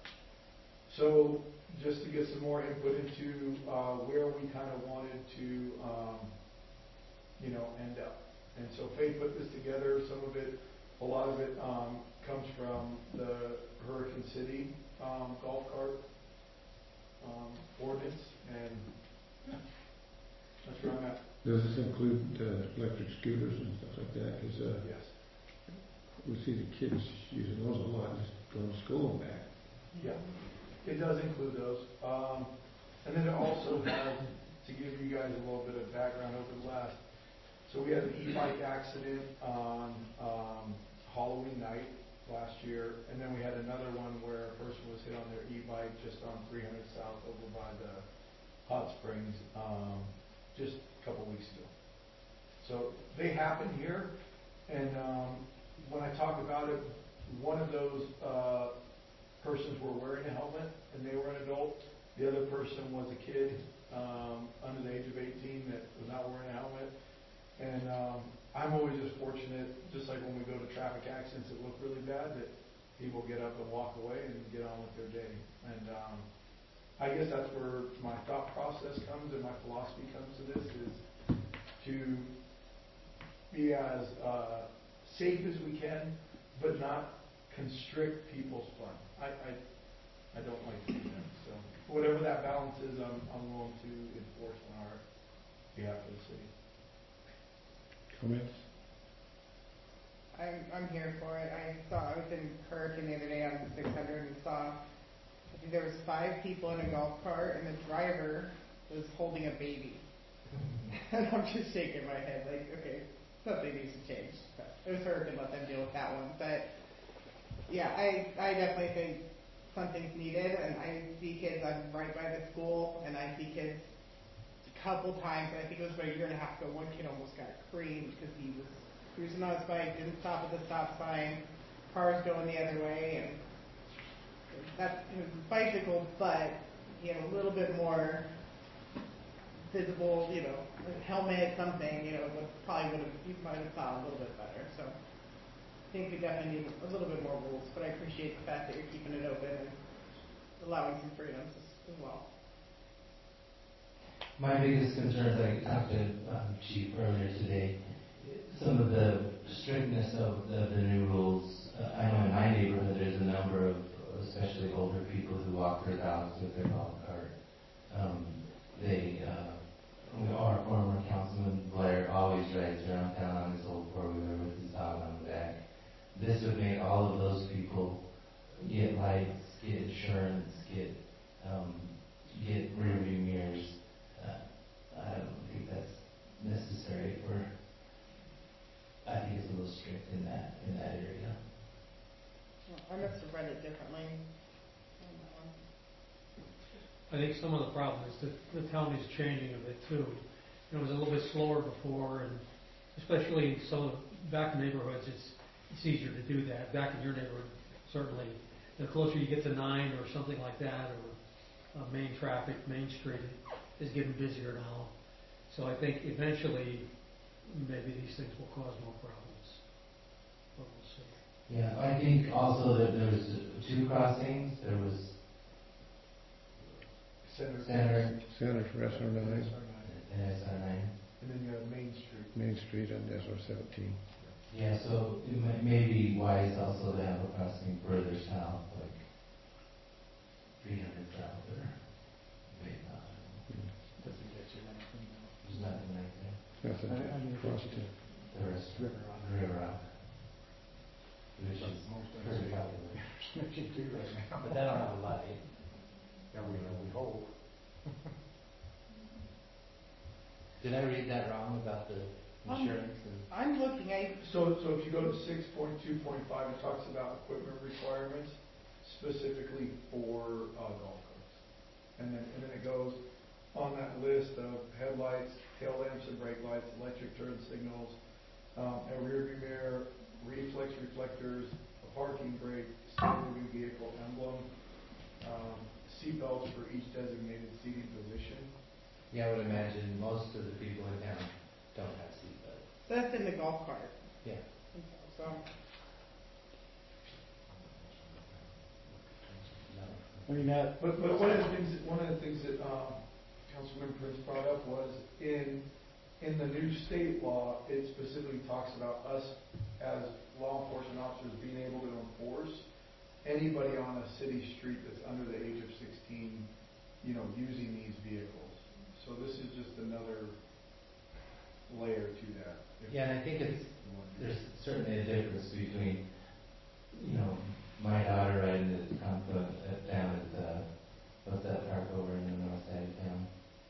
So just to get some more input into uh, where we kind of wanted to, um, you know, end up. And so Faye put this together. Some of it, a lot of it um, comes from the Hurricane City um, golf cart um, ordinance, and yeah, that's where I'm at. Does this include uh, electric scooters and stuff like that? Because uh, Yes. we see the kids using those a lot, just going to school and back. Yeah. It does include those. Um, and then it also has, to give you guys a little bit of background over the last, so we had an e-bike accident on um, Halloween night last year, and then we had another one where a person was hit on their e-bike just on three hundred South over by the Hot Springs um, just a couple weeks ago. So they happen here, and um, when I talk about it, one of those uh, persons were wearing a helmet, and they were an adult. The other person was a kid um, under the age of eighteen that was not wearing a helmet. And um, I'm always just fortunate, just like when we go to traffic accidents that look really bad, that people get up and walk away and get on with their day. And um, I guess that's where my thought process comes and my philosophy comes to this, is to be as uh, safe as we can, but not constrict people's fun. I, I I don't like to do that. So whatever that balance is, I'm I'm willing to enforce on our behalf of the city. Comments? I'm, I'm here for it. I saw, I was in Hurricane the other day on the six hundred and saw, I think there was five people in a golf cart, and the driver was holding a baby. And I'm just shaking my head like, okay, something needs to change. But it was Hurricane, let them deal with that one. But Yeah, I, I definitely think something's needed, and I see kids, I'm right by the school, and I see kids a couple times, I think it was about a year and a half ago, one kid almost got creamed because he was cruising on his bike, didn't stop at the stop sign, cars going the other way, and that's his bicycle, but he had a little bit more visible, you know, helmet, something, you know, would, probably would have, you might have thought a little bit better, so. I think we definitely need a little bit more rules, but I appreciate the fact that you're keeping it open and allowing some freedoms as, as well. My biggest concern, as I talked to um, Chief earlier today, some of the strictness of the, the new rules. Uh, I know in my neighborhood there's a number of, especially older people who walk their dogs with their dog cart. Um, they, uh, our former councilman Blair always drives around town on his old four-wheeler with his dog on the back. This would make all of those people get lights, get insurance, get um, get rear view mirrors. Uh, I don't think that's necessary for. I think it's a little strict in that in that area. I must have read it differently. I think some of the problem is that the town is changing a bit too. It was a little bit slower before, and especially in some of the back neighborhoods, it's it's easier to do that. Back in your neighborhood, certainly, the closer you get to nine or something like that, or uh, main traffic, Main Street is getting busier now. So I think eventually, maybe these things will cause more problems. But we'll see. Yeah, I think also that there was two crossings. There was Center. Center, Center for S R nine, and S R nine. And then you have Main Street. Main Street and S R seventeen. Yeah, so it may, may be wise also to have a crossing further south, like three hundred south or maybe not. Doesn't get you anything. There's nothing right there. Nothing I- I mean, to cross to. The rest River Rock. River Rock, which is Most of pretty them. popular. Making two right now. But they don't have a light. Yeah, we, we hope. Did I read that wrong about the Um, insurance and? I'm looking, I, So, so if you go to six point two point five, it talks about equipment requirements specifically for uh, golf carts. And then, and then it goes on that list of headlights, tail lamps and brake lights, electric turn signals, um, a rear view mirror, reflex reflectors, a parking brake, standard moving vehicle emblem, um, seat belts for each designated seating position. Yeah, I would imagine most of the people in town don't have seatbelts. that's in the golf cart. Yeah. So, I mean, that, But, but one of the things, that- one of the things that, um, Councilman Prince brought up was in, in the new state law, it specifically talks about us as law enforcement officers being able to enforce anybody on a city street that's under the age of sixteen, you know, using these vehicles. So this is just another layer to that. If- Yeah, and I think it's, there's certainly a difference between, you know, my daughter riding the confluent uh, down at the, what's that park over in the north side of town?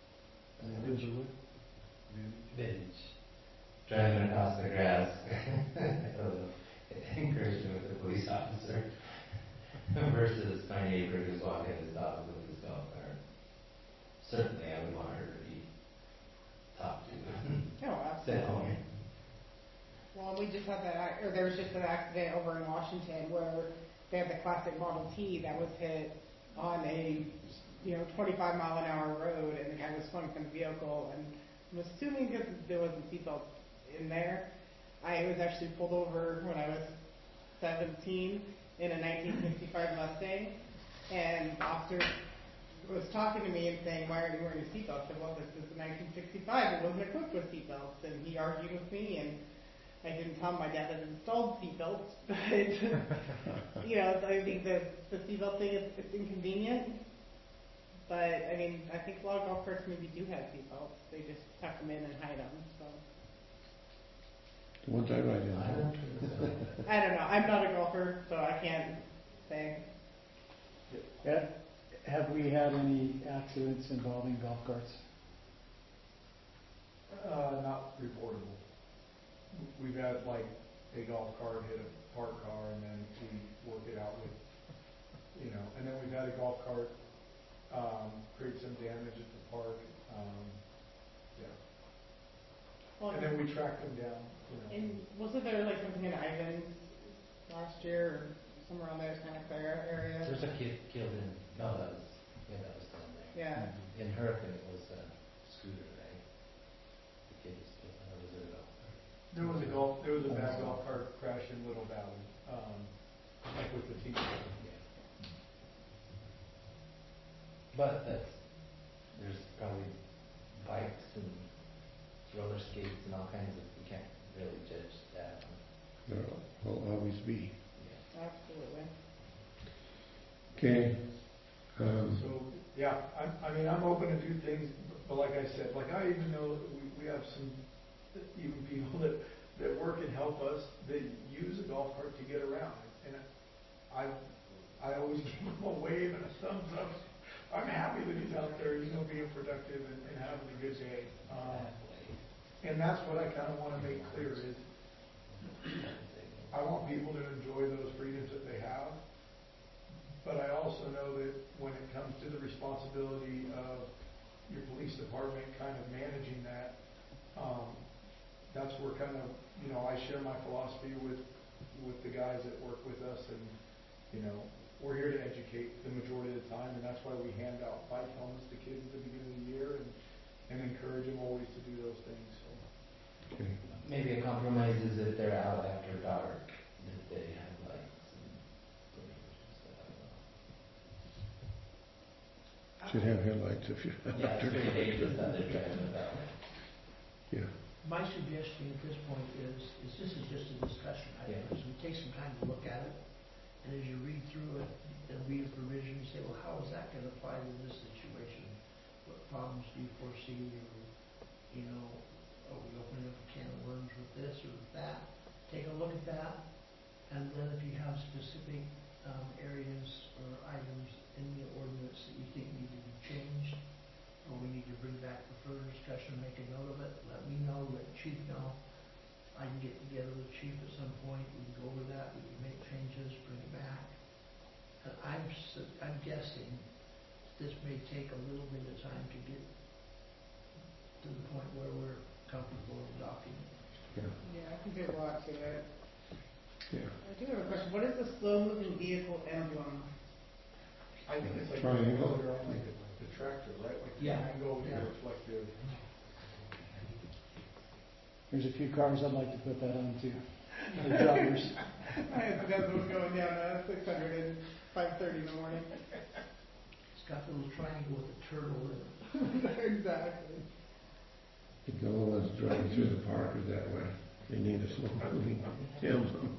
Vintage. Driving across the grass, encouraging with the police officer, versus my neighbor who's walking his dog with his golf cart. Certainly, I would want her to be talked to. oh, Sent absolutely. home. Well, we just had that, ac- or there was just an accident over in Washington where they had the classic Model T that was hit on a, you know, twenty-five mile an hour road, and the guy was swung from the vehicle, and I'm assuming because there wasn't seatbelts in there. I was actually pulled over when I was seventeen in a nineteen sixty-five Mustang, and the officer was talking to me and saying, why aren't you wearing a seatbelt? I said, well, this is a nineteen sixty-five, it wasn't equipped with seatbelts, and he argued with me, and I didn't tell him my dad had installed seatbelts, but, you know, I think the, the seatbelt thing is it's inconvenient, but, I mean, I think a lot of golf carts maybe do have seatbelts, they just tuck them in and hide them, so. The ones I ride in. I don't think so. I don't know, I'm not a golfer, so I can't say. Ed, have we had any accidents involving golf carts? Uh, not reportable. We've had like a golf cart hit a parked car, and then we work it out with, you know, and then we've had a golf cart, um, create some damage at the park, um, yeah. Well, And then we track them down, you know. And wasn't there like something in Ivans last year or somewhere around there, Santa Clara area? There's a kid killed in, no, that was, yeah, that was down there. Yeah. In Hurricane, it was a scooter, right? The kid was killed, or was it a golf cart? There was a golf, there was a bad golf cart crash in Little Valley, um, like with the team. Yeah. But that's, there's probably bikes and roller skates and all kinds of, you can't really judge that. There will always be. Yeah. Absolutely. Okay. Um, So, yeah, I, I mean, I'm open to do things, but like I said, like I even know that we, we have some, even people that, that work and help us, that use a golf cart to get around. And I, I always give them a wave and a thumbs up. I'm happy that he's out there, you know, being productive and, and having a good day. Um, and that's what I kind of want to make clear is, I want people to enjoy those freedoms that they have. But I also know that when it comes to the responsibility of your police department kind of managing that, um, that's where kind of, you know, I share my philosophy with, with the guys that work with us, and, you know, we're here to educate the majority of the time, and that's why we hand out bike helmets to kids at the beginning of the year, and, and encourage them always to do those things, so. okay. Maybe a compromise is if they're out after dark, that they have lights and blinkers and stuff, I don't know. Should have headlights if you're out Yeah, it's there. pretty dangerous out there driving without it. Yeah. My suggestion at this point is, is this is just a discussion item, Yeah. so we take some time to look at it, and as you read through it, and read a provision, you say, well, how is that gonna apply to this situation? What problems do you foresee, or, you know, are we opening up a can of worms with this or with that? Take a look at that, and then if you have specific, um, areas or items in the ordinance that you think need to be changed, or we need to bring back for further discussion, make a note of it, let me know, let chief know. I can get together with chief at some point, we can go over that, we can make changes, bring it back. And I'm, su- I'm guessing this may take a little bit of time to get to the point where we're comfortable adopting it. Yeah. Yeah, I think there's a lot to it. Yeah. I do have a question. What is the slow-moving vehicle emblem? I think it's like, Triangle. the, like the, the tractor, right? Like the Yeah. triangle with the Yeah. reflective. There's a few cars I'd like to put that on too. The drivers. I had the one going down uh, six hundred and five thirty in the morning. It's got the little triangle with the turtle in it. Exactly. If no one's driving through the park is that way, they need a slow moving emblem.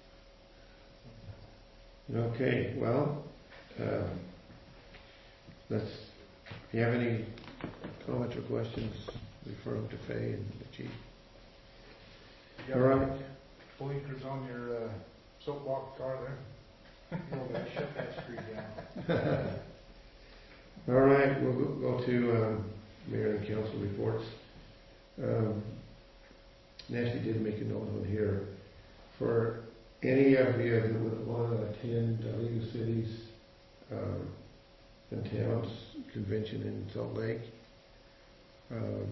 Okay, well, um, let's, if you have any comments or questions, refer them to Fay and the chief. You All got right. blinkers on your, uh, soapbox car there? No, they shut that street down. All right, we'll go, go to um, mayor and council reports. Um, Nancy did make a note on here for any of you that would want to attend the League of Cities um, and Towns convention in Salt Lake. Um,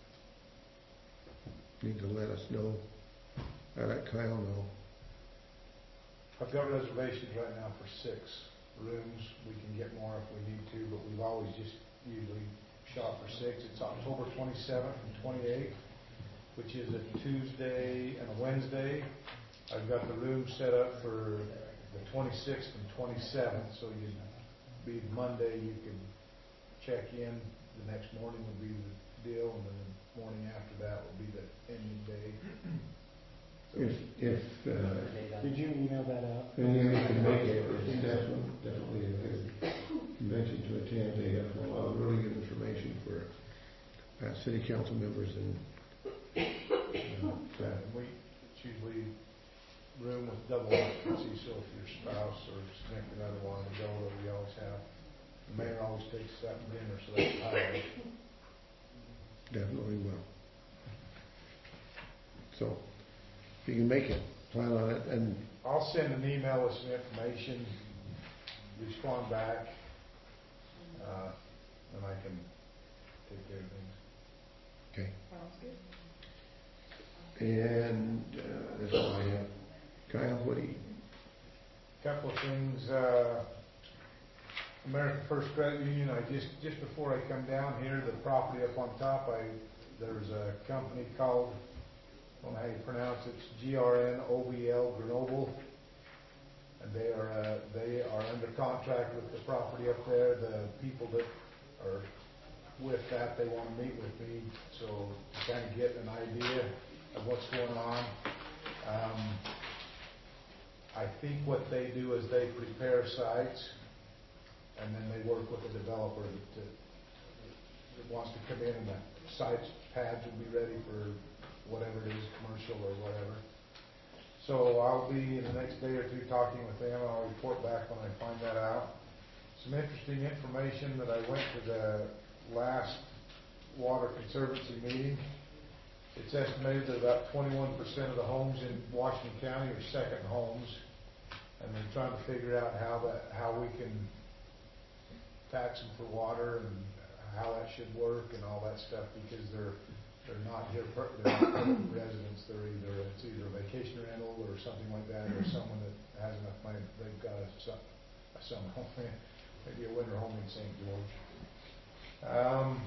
need to let us know. I let Kyle know. I've got reservations right now for six rooms. We can get more if we need to, but we've always just usually shot for six. It's October twenty-seventh and twenty-eighth, which is a Tuesday and a Wednesday. I've got the room set up for the twenty-sixth and twenty-seventh, so you'd be Monday, you could check in. The next morning would be the deal, and then the morning after that would be the ending day. So If, if uh, Did you email that out? any of you can make it, it's definitely, definitely a good convention to attend. They have a lot of really good information for uh, city council members and uh, And we, it's usually room with double occupancy, so if your spouse or significant other wanted to go, that we always have. The mayor always takes us out to dinner, so that's a highlight. definitely will. So, if you can make it, plan on it, and I'll send an email with some information, respond back, uh, and I can take care of things. okay. Sounds good. And uh, that's all I have. Kyle, what do you? Couple of things, uh, American First Credit Union, I just, just before I come down here, the property up on top, I, there's a company called, I don't know how you pronounce it, it's G R N O B L, Grenoble. And they are, uh, they are under contract with the property up there. The people that are with that, they want to meet with me, so to kind of get an idea of what's going on. Um, I think what they do is they prepare sites, and then they work with the developer that, that wants to come in, and the sites, pads will be ready for whatever it is, commercial or whatever. So I'll be in the next day or two talking with them, and I'll report back when I find that out. Some interesting information that I went to the last Water Conservancy meeting. It's estimated that about twenty-one percent of the homes in Washington County are second homes, and they're trying to figure out how that, how we can tax them for water and how that should work and all that stuff, because they're they're not here, per, they're not permanent residents. They're either it's either a vacation rental or something like that, or someone that has enough money they've got a, a summer home, maybe a winter home in Saint George. Um,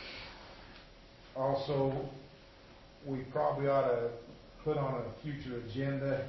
also, we probably ought to put on a future agenda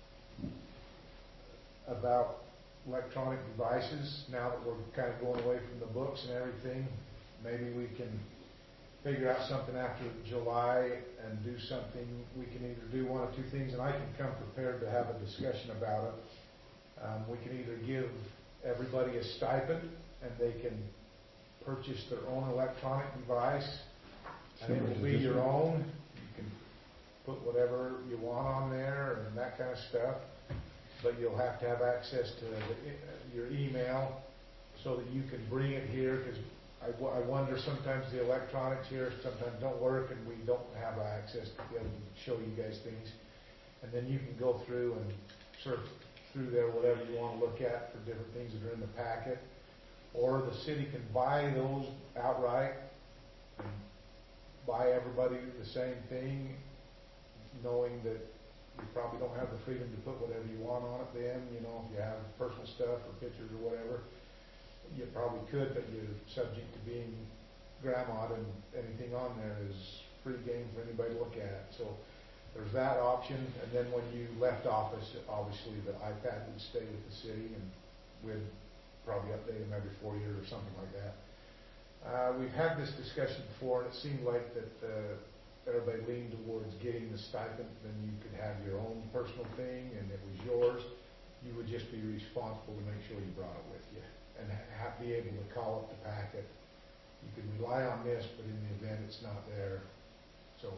about electronic devices. Now that we're kind of going away from the books and everything, maybe we can figure out something after July and do something. We can either do one or two things, and I can come prepared to have a discussion about it. Um, we can either give everybody a stipend, and they can purchase their own electronic device, and it will be your own. You can put whatever you want on there and that kind of stuff, but you'll have to have access to the, your email so that you can bring it here, because I, w- I wonder sometimes the electronics here sometimes don't work, and we don't have access to be able to show you guys things. And then you can go through and surf through there whatever you want to look at for different things that are in the packet. Or the city can buy those outright and buy everybody the same thing, knowing that you probably don't have the freedom to put whatever you want on it then. You know, if you have personal stuff or pictures or whatever, you probably could, but you're subject to being grandma, and anything on there is free game for anybody to look at. So there's that option. And then when you left office, obviously the iPad would stay with the city, and we'd probably update them every four years or something like that. Uh, we've had this discussion before, and it seemed like that uh, everybody leaned towards getting the stipend, then you could have your own personal thing, and it was yours. You would just be responsible to make sure you brought it with you, and have, be able to call up the packet. You can rely on this, but in the event it's not there. So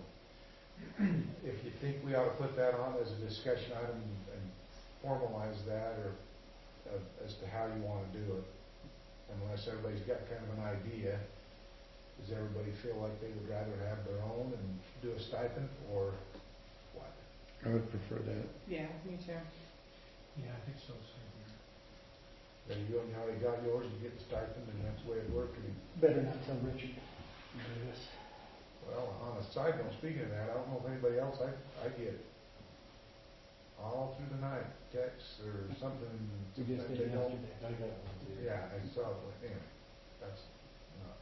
if you think we ought to put that on as a discussion item and formalize that, or uh, as to how you want to do it, unless everybody's got kind of an idea. Does everybody feel like they would rather have their own and do a stipend, or what? I would prefer that. Yeah, me too. Yeah, I think so, same here. There you go, and you already got yours, you get the stipend, and that's the way it works. And Better not tell Richard you do this. well, on a side note, speaking of that, I don't know if anybody else, I, I get all through the night texts or something. We just sometimes did they don't. yesterday. I got one too. Yeah, I saw it. Anyway, that's not.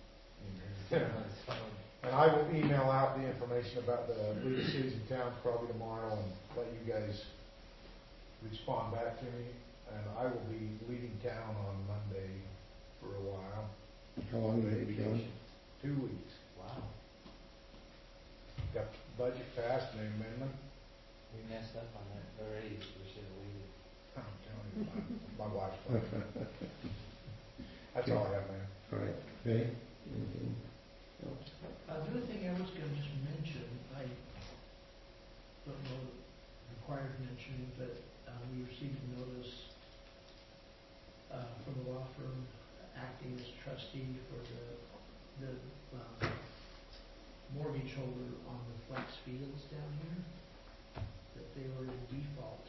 And I will email out the information about the League of Cities and Towns probably tomorrow, and let you guys respond back to me. And I will be leaving town on Monday for a while. How long will it be gone? Two weeks. Wow, Got budget passed and the amendment. we messed up on that already, we should have waited. I'm telling you, my, my wife's fine. That's all I have, man. All right, okay. Anything else? Uh, the other thing I was gonna just mention, I don't know if it required mentioning, but, uh, we received a notice, uh, from the law firm acting as trustee for the, the, um, mortgage holder on the flex fields down here. that they were in default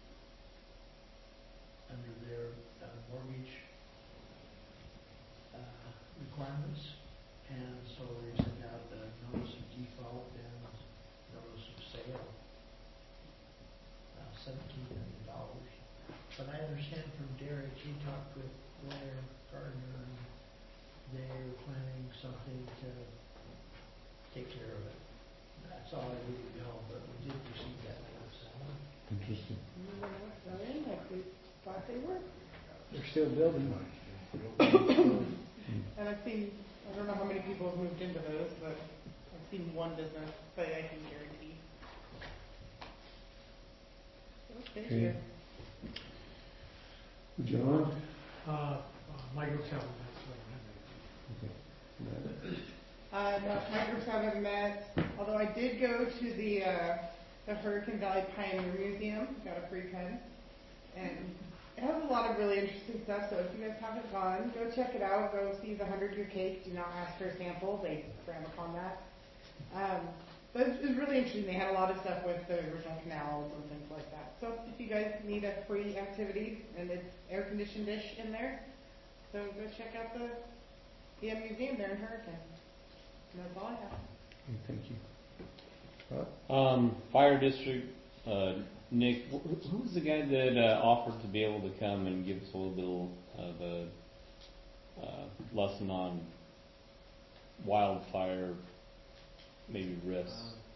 under their uh, mortgage uh, requirements, and so they sent out a notice of default and notice of sale, uh, seventeen million dollars. But I understand from Derek, he talked with Blair Gardner, and they're planning something to take care of it. That's all I really know, but we did receive that notice. Interesting. Like we thought they were. They're still building. And I've seen, I don't know how many people have moved into those, but I've seen one business that I can guarantee. So, thank Okay. you. John? Uh, uh, Micro Seven, Okay. Uh, no, my groups haven't met, although I did go to the, uh, the Hurricane Valley Pioneer Museum, got a free pen, and it has a lot of really interesting stuff, so if you guys haven't gone, go check it out, go see the hundred-year cake, do not ask for a sample, they frown upon that. Um, but it was really interesting, they had a lot of stuff with the original canals and things like that. So if you guys need a free activity, and it's air-conditioned-ish in there, so go check out the, the museum there in Hurricane. And that's all I have. Okay, thank you. Huh? Um, fire district, uh, Nick, wh- who's the guy that uh, offered to be able to come and give us a little bit of a uh, lesson on wildfire, maybe risks?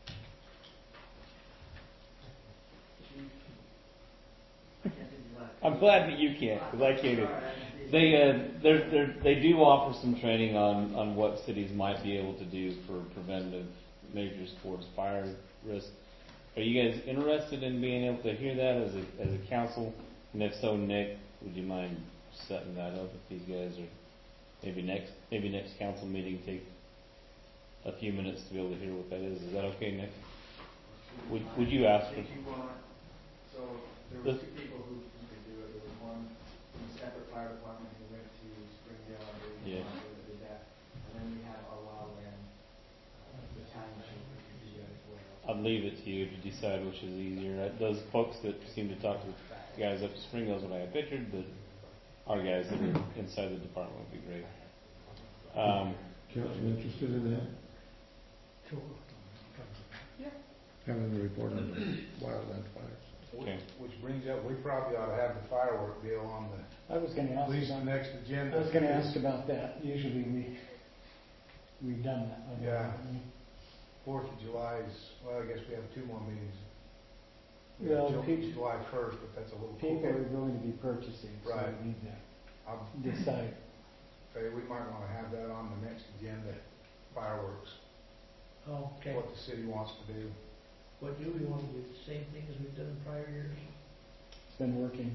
I'm glad that you can't, because I can't. They uh, they're, they're, they do offer some training on, on what cities might be able to do for preventative measures towards fire risk. Are you guys interested in being able to hear that as a as a council? And if so, Nick, would you mind setting that up if these guys are maybe next maybe next council meeting take a few minutes to be able to hear what that is? Is that okay, Nick? Would would you ask for? If you want, so there were two people who, who could do it. There was one from a separate fire department who went to Springdale and they Yeah. did that. And then we have our wildland, uh, the township who could do that as well. I'll leave it to you to decide which is easier. Uh, Those folks that seem to talk to the guys up to Springdale's what I had pictured, but our guys that are inside the department would be great. Um, Council interested in that? Sure. Yeah. Having a report on the wildland fires. Okay. Which brings up, we probably ought to have the firework deal on the, I was gonna at ask least the about, next agenda. I was gonna ask about that. Usually we, we've done that. I Yeah. don't know. Fourth of July is, well, I guess we have two more meetings. We Well, have pe- Ju- July first, but that's a little. People are going to be purchasing, so Right. we need to I'll decide. say we might wanna have that on the next agenda, fireworks, Oh, okay. what the city wants to do. What do we want to do? The same thing as we've done in prior years? It's been working.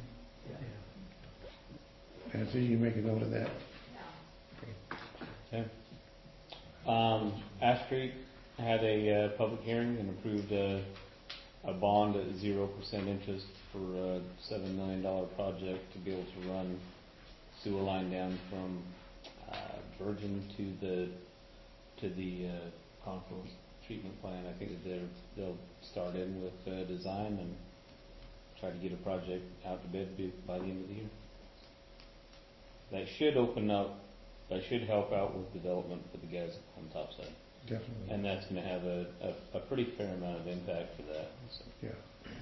Yeah. And so you make a note of that. Okay. Um, Ash Street had a uh, public hearing and approved a, a bond at zero percent interest for a seven million dollar project to be able to run sewer line down from uh, Virgin to the to the uh, Concourse treatment plant. I think that they're, they'll start in with uh, design and try to get a project out to bid be- by the end of the year. That should open up, that should help out with development for the guys on the top side. Definitely. And that's going to have a, a, a pretty fair amount of impact for that. So. Yeah.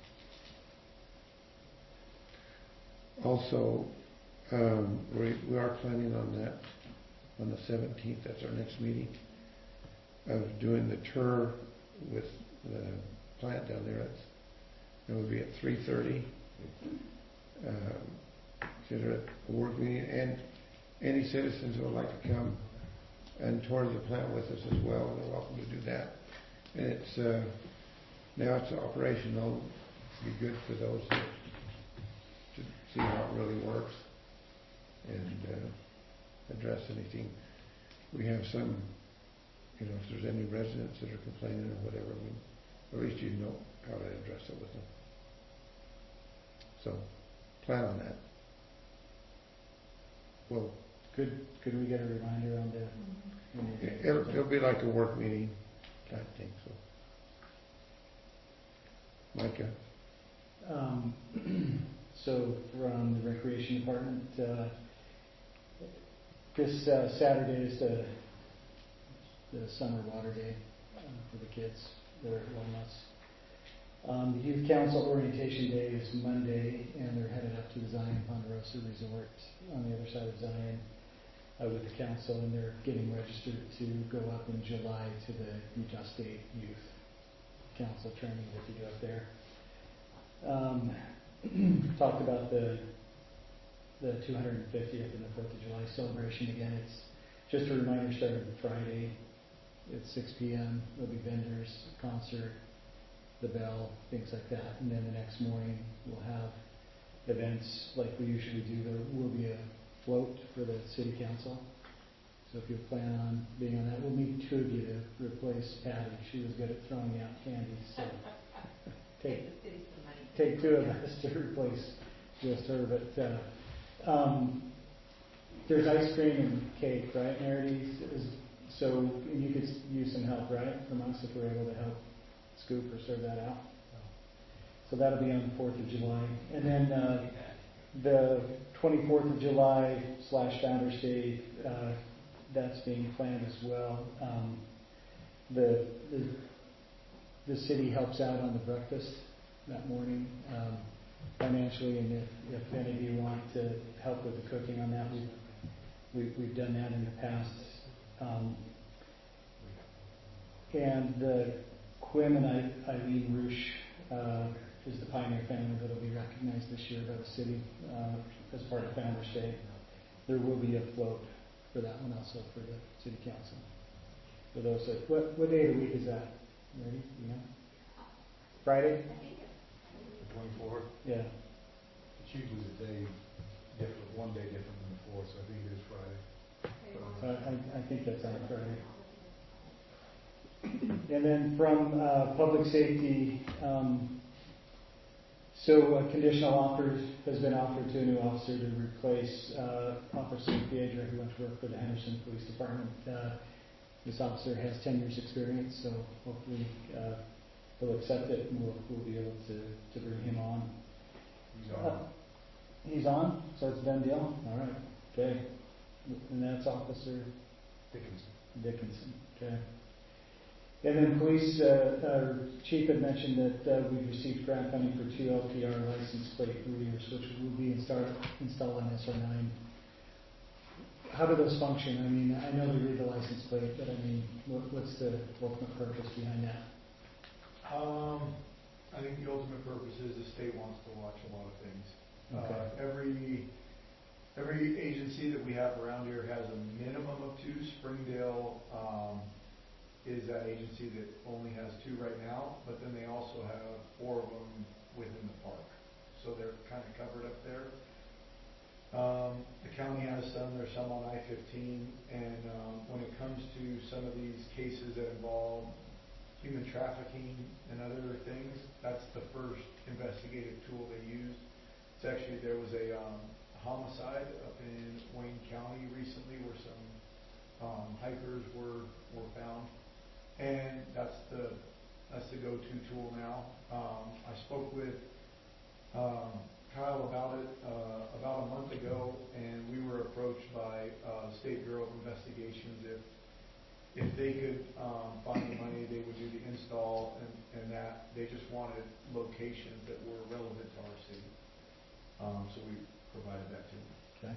Also, um, we, we are planning on that on the seventeenth. That's our next meeting. Of doing the tour with the plant down there. It's, it will be at three thirty. Um, consider it a work meeting, and any citizens who would like to come and tour the plant with us as well, they're welcome to do that. And it's uh, now it's operational. It'd be good for those that, to see how it really works and uh, address anything. We have some. You know, if there's any residents that are complaining or whatever, we, at least you know how to address it with them. So, plan on that. Well, Could, could we get a reminder on that? When we get- it'll, it'll be like a work meeting type thing, so. Micah? Um, so from the Recreation Department, uh, this uh, Saturday is the, the summer water day uh, for the kids. They're at Walnuts. Um, the Youth Council Orientation Day is Monday, and they're headed up to the Zion Ponderosa Resort on the other side of Zion uh, with the council, and they're getting registered to go up in July to the Utah State Youth Council training that they do up there. Um, talked about the the two hundred fiftieth and the fourth of July celebration again. It's just a reminder, starting Friday at six p.m. There'll be vendors, concert, the bell, things like that. And then the next morning we'll have events like we usually do. There will be a float for the city council. So if you plan on being on that, we'll need two of you to replace Patty. She was good at throwing out candy. So take, take two of us to replace just her. But uh, um, there's ice cream and cake, right, Meredith? So and you could use some help, right, from us if we're able to help scoop or serve that out. So that'll be on the fourth of July. And then uh, the twenty-fourth of July slash Founders Day, uh, that's being planned as well. Um, the, the the city helps out on the breakfast that morning um, financially, and if, if any of you want to help with the cooking on that, we've, we've, we've done that in the past. Um, and the Quim and I, Eileen Roosh uh, is the pioneer family that will be recognized this year by the city uh, as part of Founders Day. There will be a float for that one also for the city council. For those that, what, what day of the week is that? Ready? You know? Friday? The twenty-fourth? Yeah. It's usually the day different, one day different than the fourth, so I think it is Friday. So I, I think that's on Friday. And then from uh, public safety, um, so a conditional offer has been offered to a new officer to replace uh, Officer Piedra, who went to work for the Henderson Police Department. Uh, this officer has ten years experience, so hopefully uh, he'll accept it and we'll, we'll be able to, to bring him on. He's on. Uh, he's on, so it's a done deal? All right, okay. And that's Officer Dickinson. Dickinson, okay. And then police, uh, uh, chief had mentioned that uh, we've received grant funding for two L P R license plate readers, which will be installed installed on S R nine. How do those function? I mean, I know they read the license plate, but I mean, what, what's the ultimate purpose behind that? Um, I think the ultimate purpose is the state wants to watch a lot of things. Okay. Uh, every every agency that we have around here has a minimum of two. Springdale um, is that agency that only has two right now, but then they also have four of them within the park. So they're kind of covered up there. Um, the county has some, there's some on I fifteen, and um, when it comes to some of these cases that involve human trafficking and other things, that's the first investigative tool they use. It's actually, there was a um, homicide up in Wayne County recently where some um, hikers were, were found. And that's the that's the go-to tool now. Um, I spoke with um, Kyle about it uh, about a month ago, and we were approached by uh, State Bureau of Investigations if if they could um, find the money, they would do the install, and, and that they just wanted locations that were relevant to our city. Um, so we provided that to them. Okay.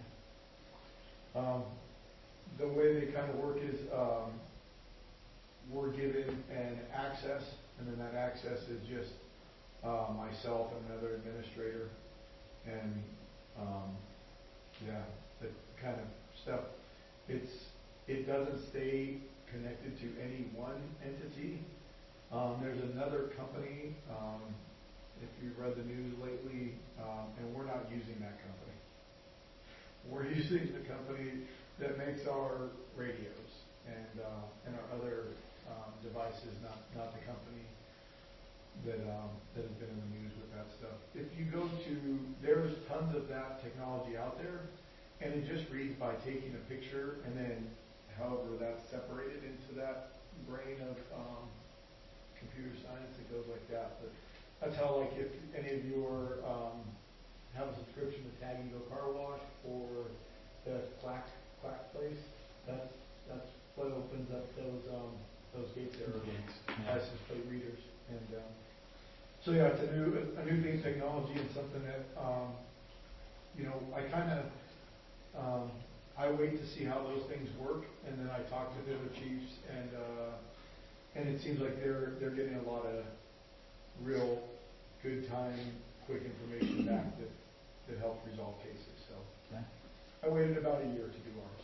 Um, the way they kind of work is. Um, We're given an access, and then that access is just uh, myself and another administrator, and um, yeah, the kind of stuff. It's it doesn't stay connected to any one entity. Um, there's another company. Um, if you've read the news lately, um, and we're not using that company. We're using the company that makes our radios and uh, and our other. Um, devices, not not the company that um, that has been in the news with that stuff. If you go to, there's tons of that technology out there, and it just reads by taking a picture, and then however that's separated into that brain of um, computer science, it goes like that. But that's how, like, if any of you are, um, have a subscription to Tag and Go Car Wash or the Clack, Clack Place, that's, that's what opens up those, um, those gates there, license plate readers. And, um, so yeah, it's a new, a new thing, technology, and something that, um, you know, I kind of, um, I wait to see how those things work, and then I talk to the other chiefs, and, uh, and it seems like they're, they're getting a lot of real good time, quick information back that, that help resolve cases, so. Okay. I waited about a year to do ours.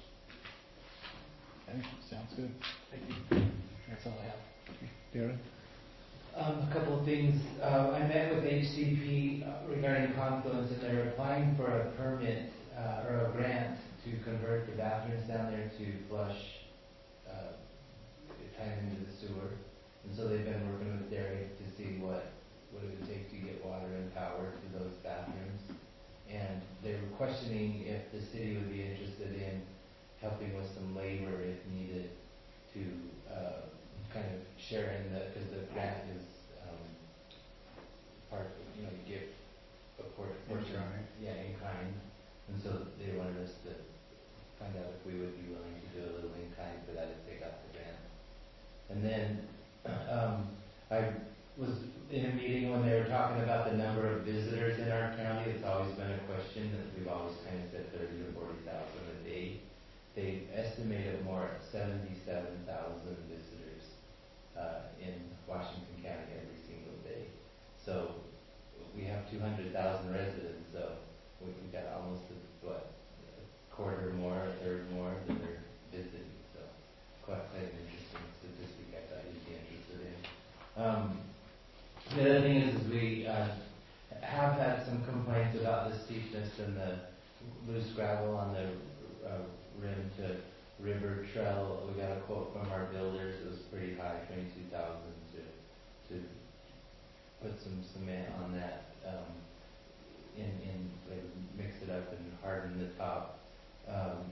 Okay, sounds good. Thank you. That's all I have. Darren? Um, a couple of things. Uh, I met with H C P uh, regarding Confluence, and they're applying for a permit uh, or a grant to convert the bathrooms down there to flush, uh, tie them into the sewer. And so they've been working with Derek to see what, what it would take to get water and power to those bathrooms. And they were questioning if the city would be interested in helping with some labor if needed to uh, kind of share in the, because the grant is um, part, you know, you give a por- portion, In kind. yeah, in kind, and so they wanted us to find out if we would be willing to do a little in kind for that if they got the grant. And then um, I was in a meeting when they were talking about the number of visitors in our county. It's always been a question that we've always kind of said thirty to forty thousand a day. They estimated more at seventy-seven thousand visitors uh, in Washington County every single day. So we have two hundred thousand residents, so we've got almost a, what, a quarter more, a third more than are visiting. So quite, quite an interesting statistic I thought you'd be interested in. Um, the other thing is, is we uh, have had some complaints about the steepness and the loose gravel on the uh, rim to river trail. We got a quote from our builders. It was pretty high, twenty-two thousand to to put some cement on that. Um, in in they mix it up and harden the top. Um,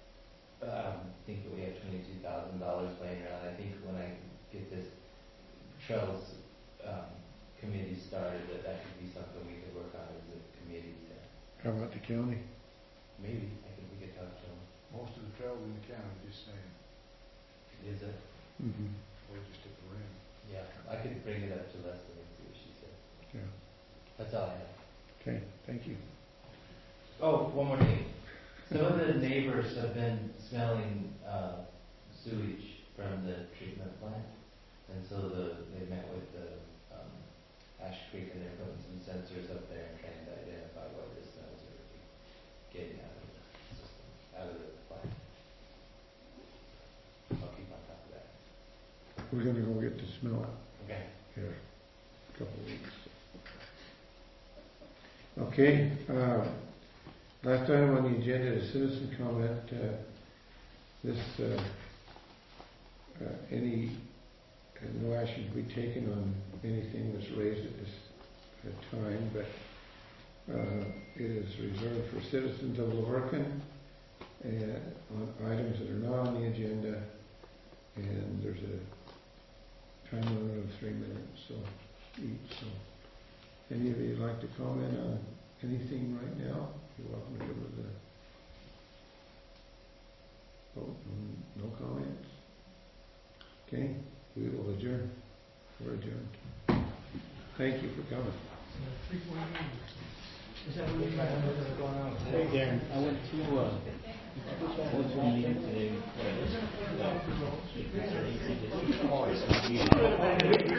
I think that we have twenty-two thousand dollars laying around. I think when I get this trails um, committee started, that that could be something we could work on as a committee. To How about the county? maybe I could we could talk to them. Most of the trails in the county, just saying, Is it? Mm-hmm. or just at the rim. Yeah, I could bring it up to Leslie and see what she said. Yeah. That's all I have. Okay, thank you. Oh, one more thing. Some of the neighbors have been smelling uh, sewage from the treatment plant, and so the they met with the um, Ash Creek, and they're putting some sensors up there and trying to identify what the smells are getting out of the system, out of the plant. I'll keep on top of that. We're gonna go get the smell Okay. here in a couple of weeks. Okay, uh, last item on the agenda is citizen comment. Uh, this, uh, uh, any, uh, no action to be taken on anything that's raised at this uh, time, but uh, it is reserved for citizens of Laverton and on items that are not on the agenda, and there's a time limit of three minutes so each. So, any of you like to comment on anything right now? You're welcome to go to the vote. No comments? Okay, we will adjourn. We're adjourned. Thank you for coming. three forty-nine. Is that what you have going on? Hey Darren, I went to, uh, I went to a meeting today. Uh,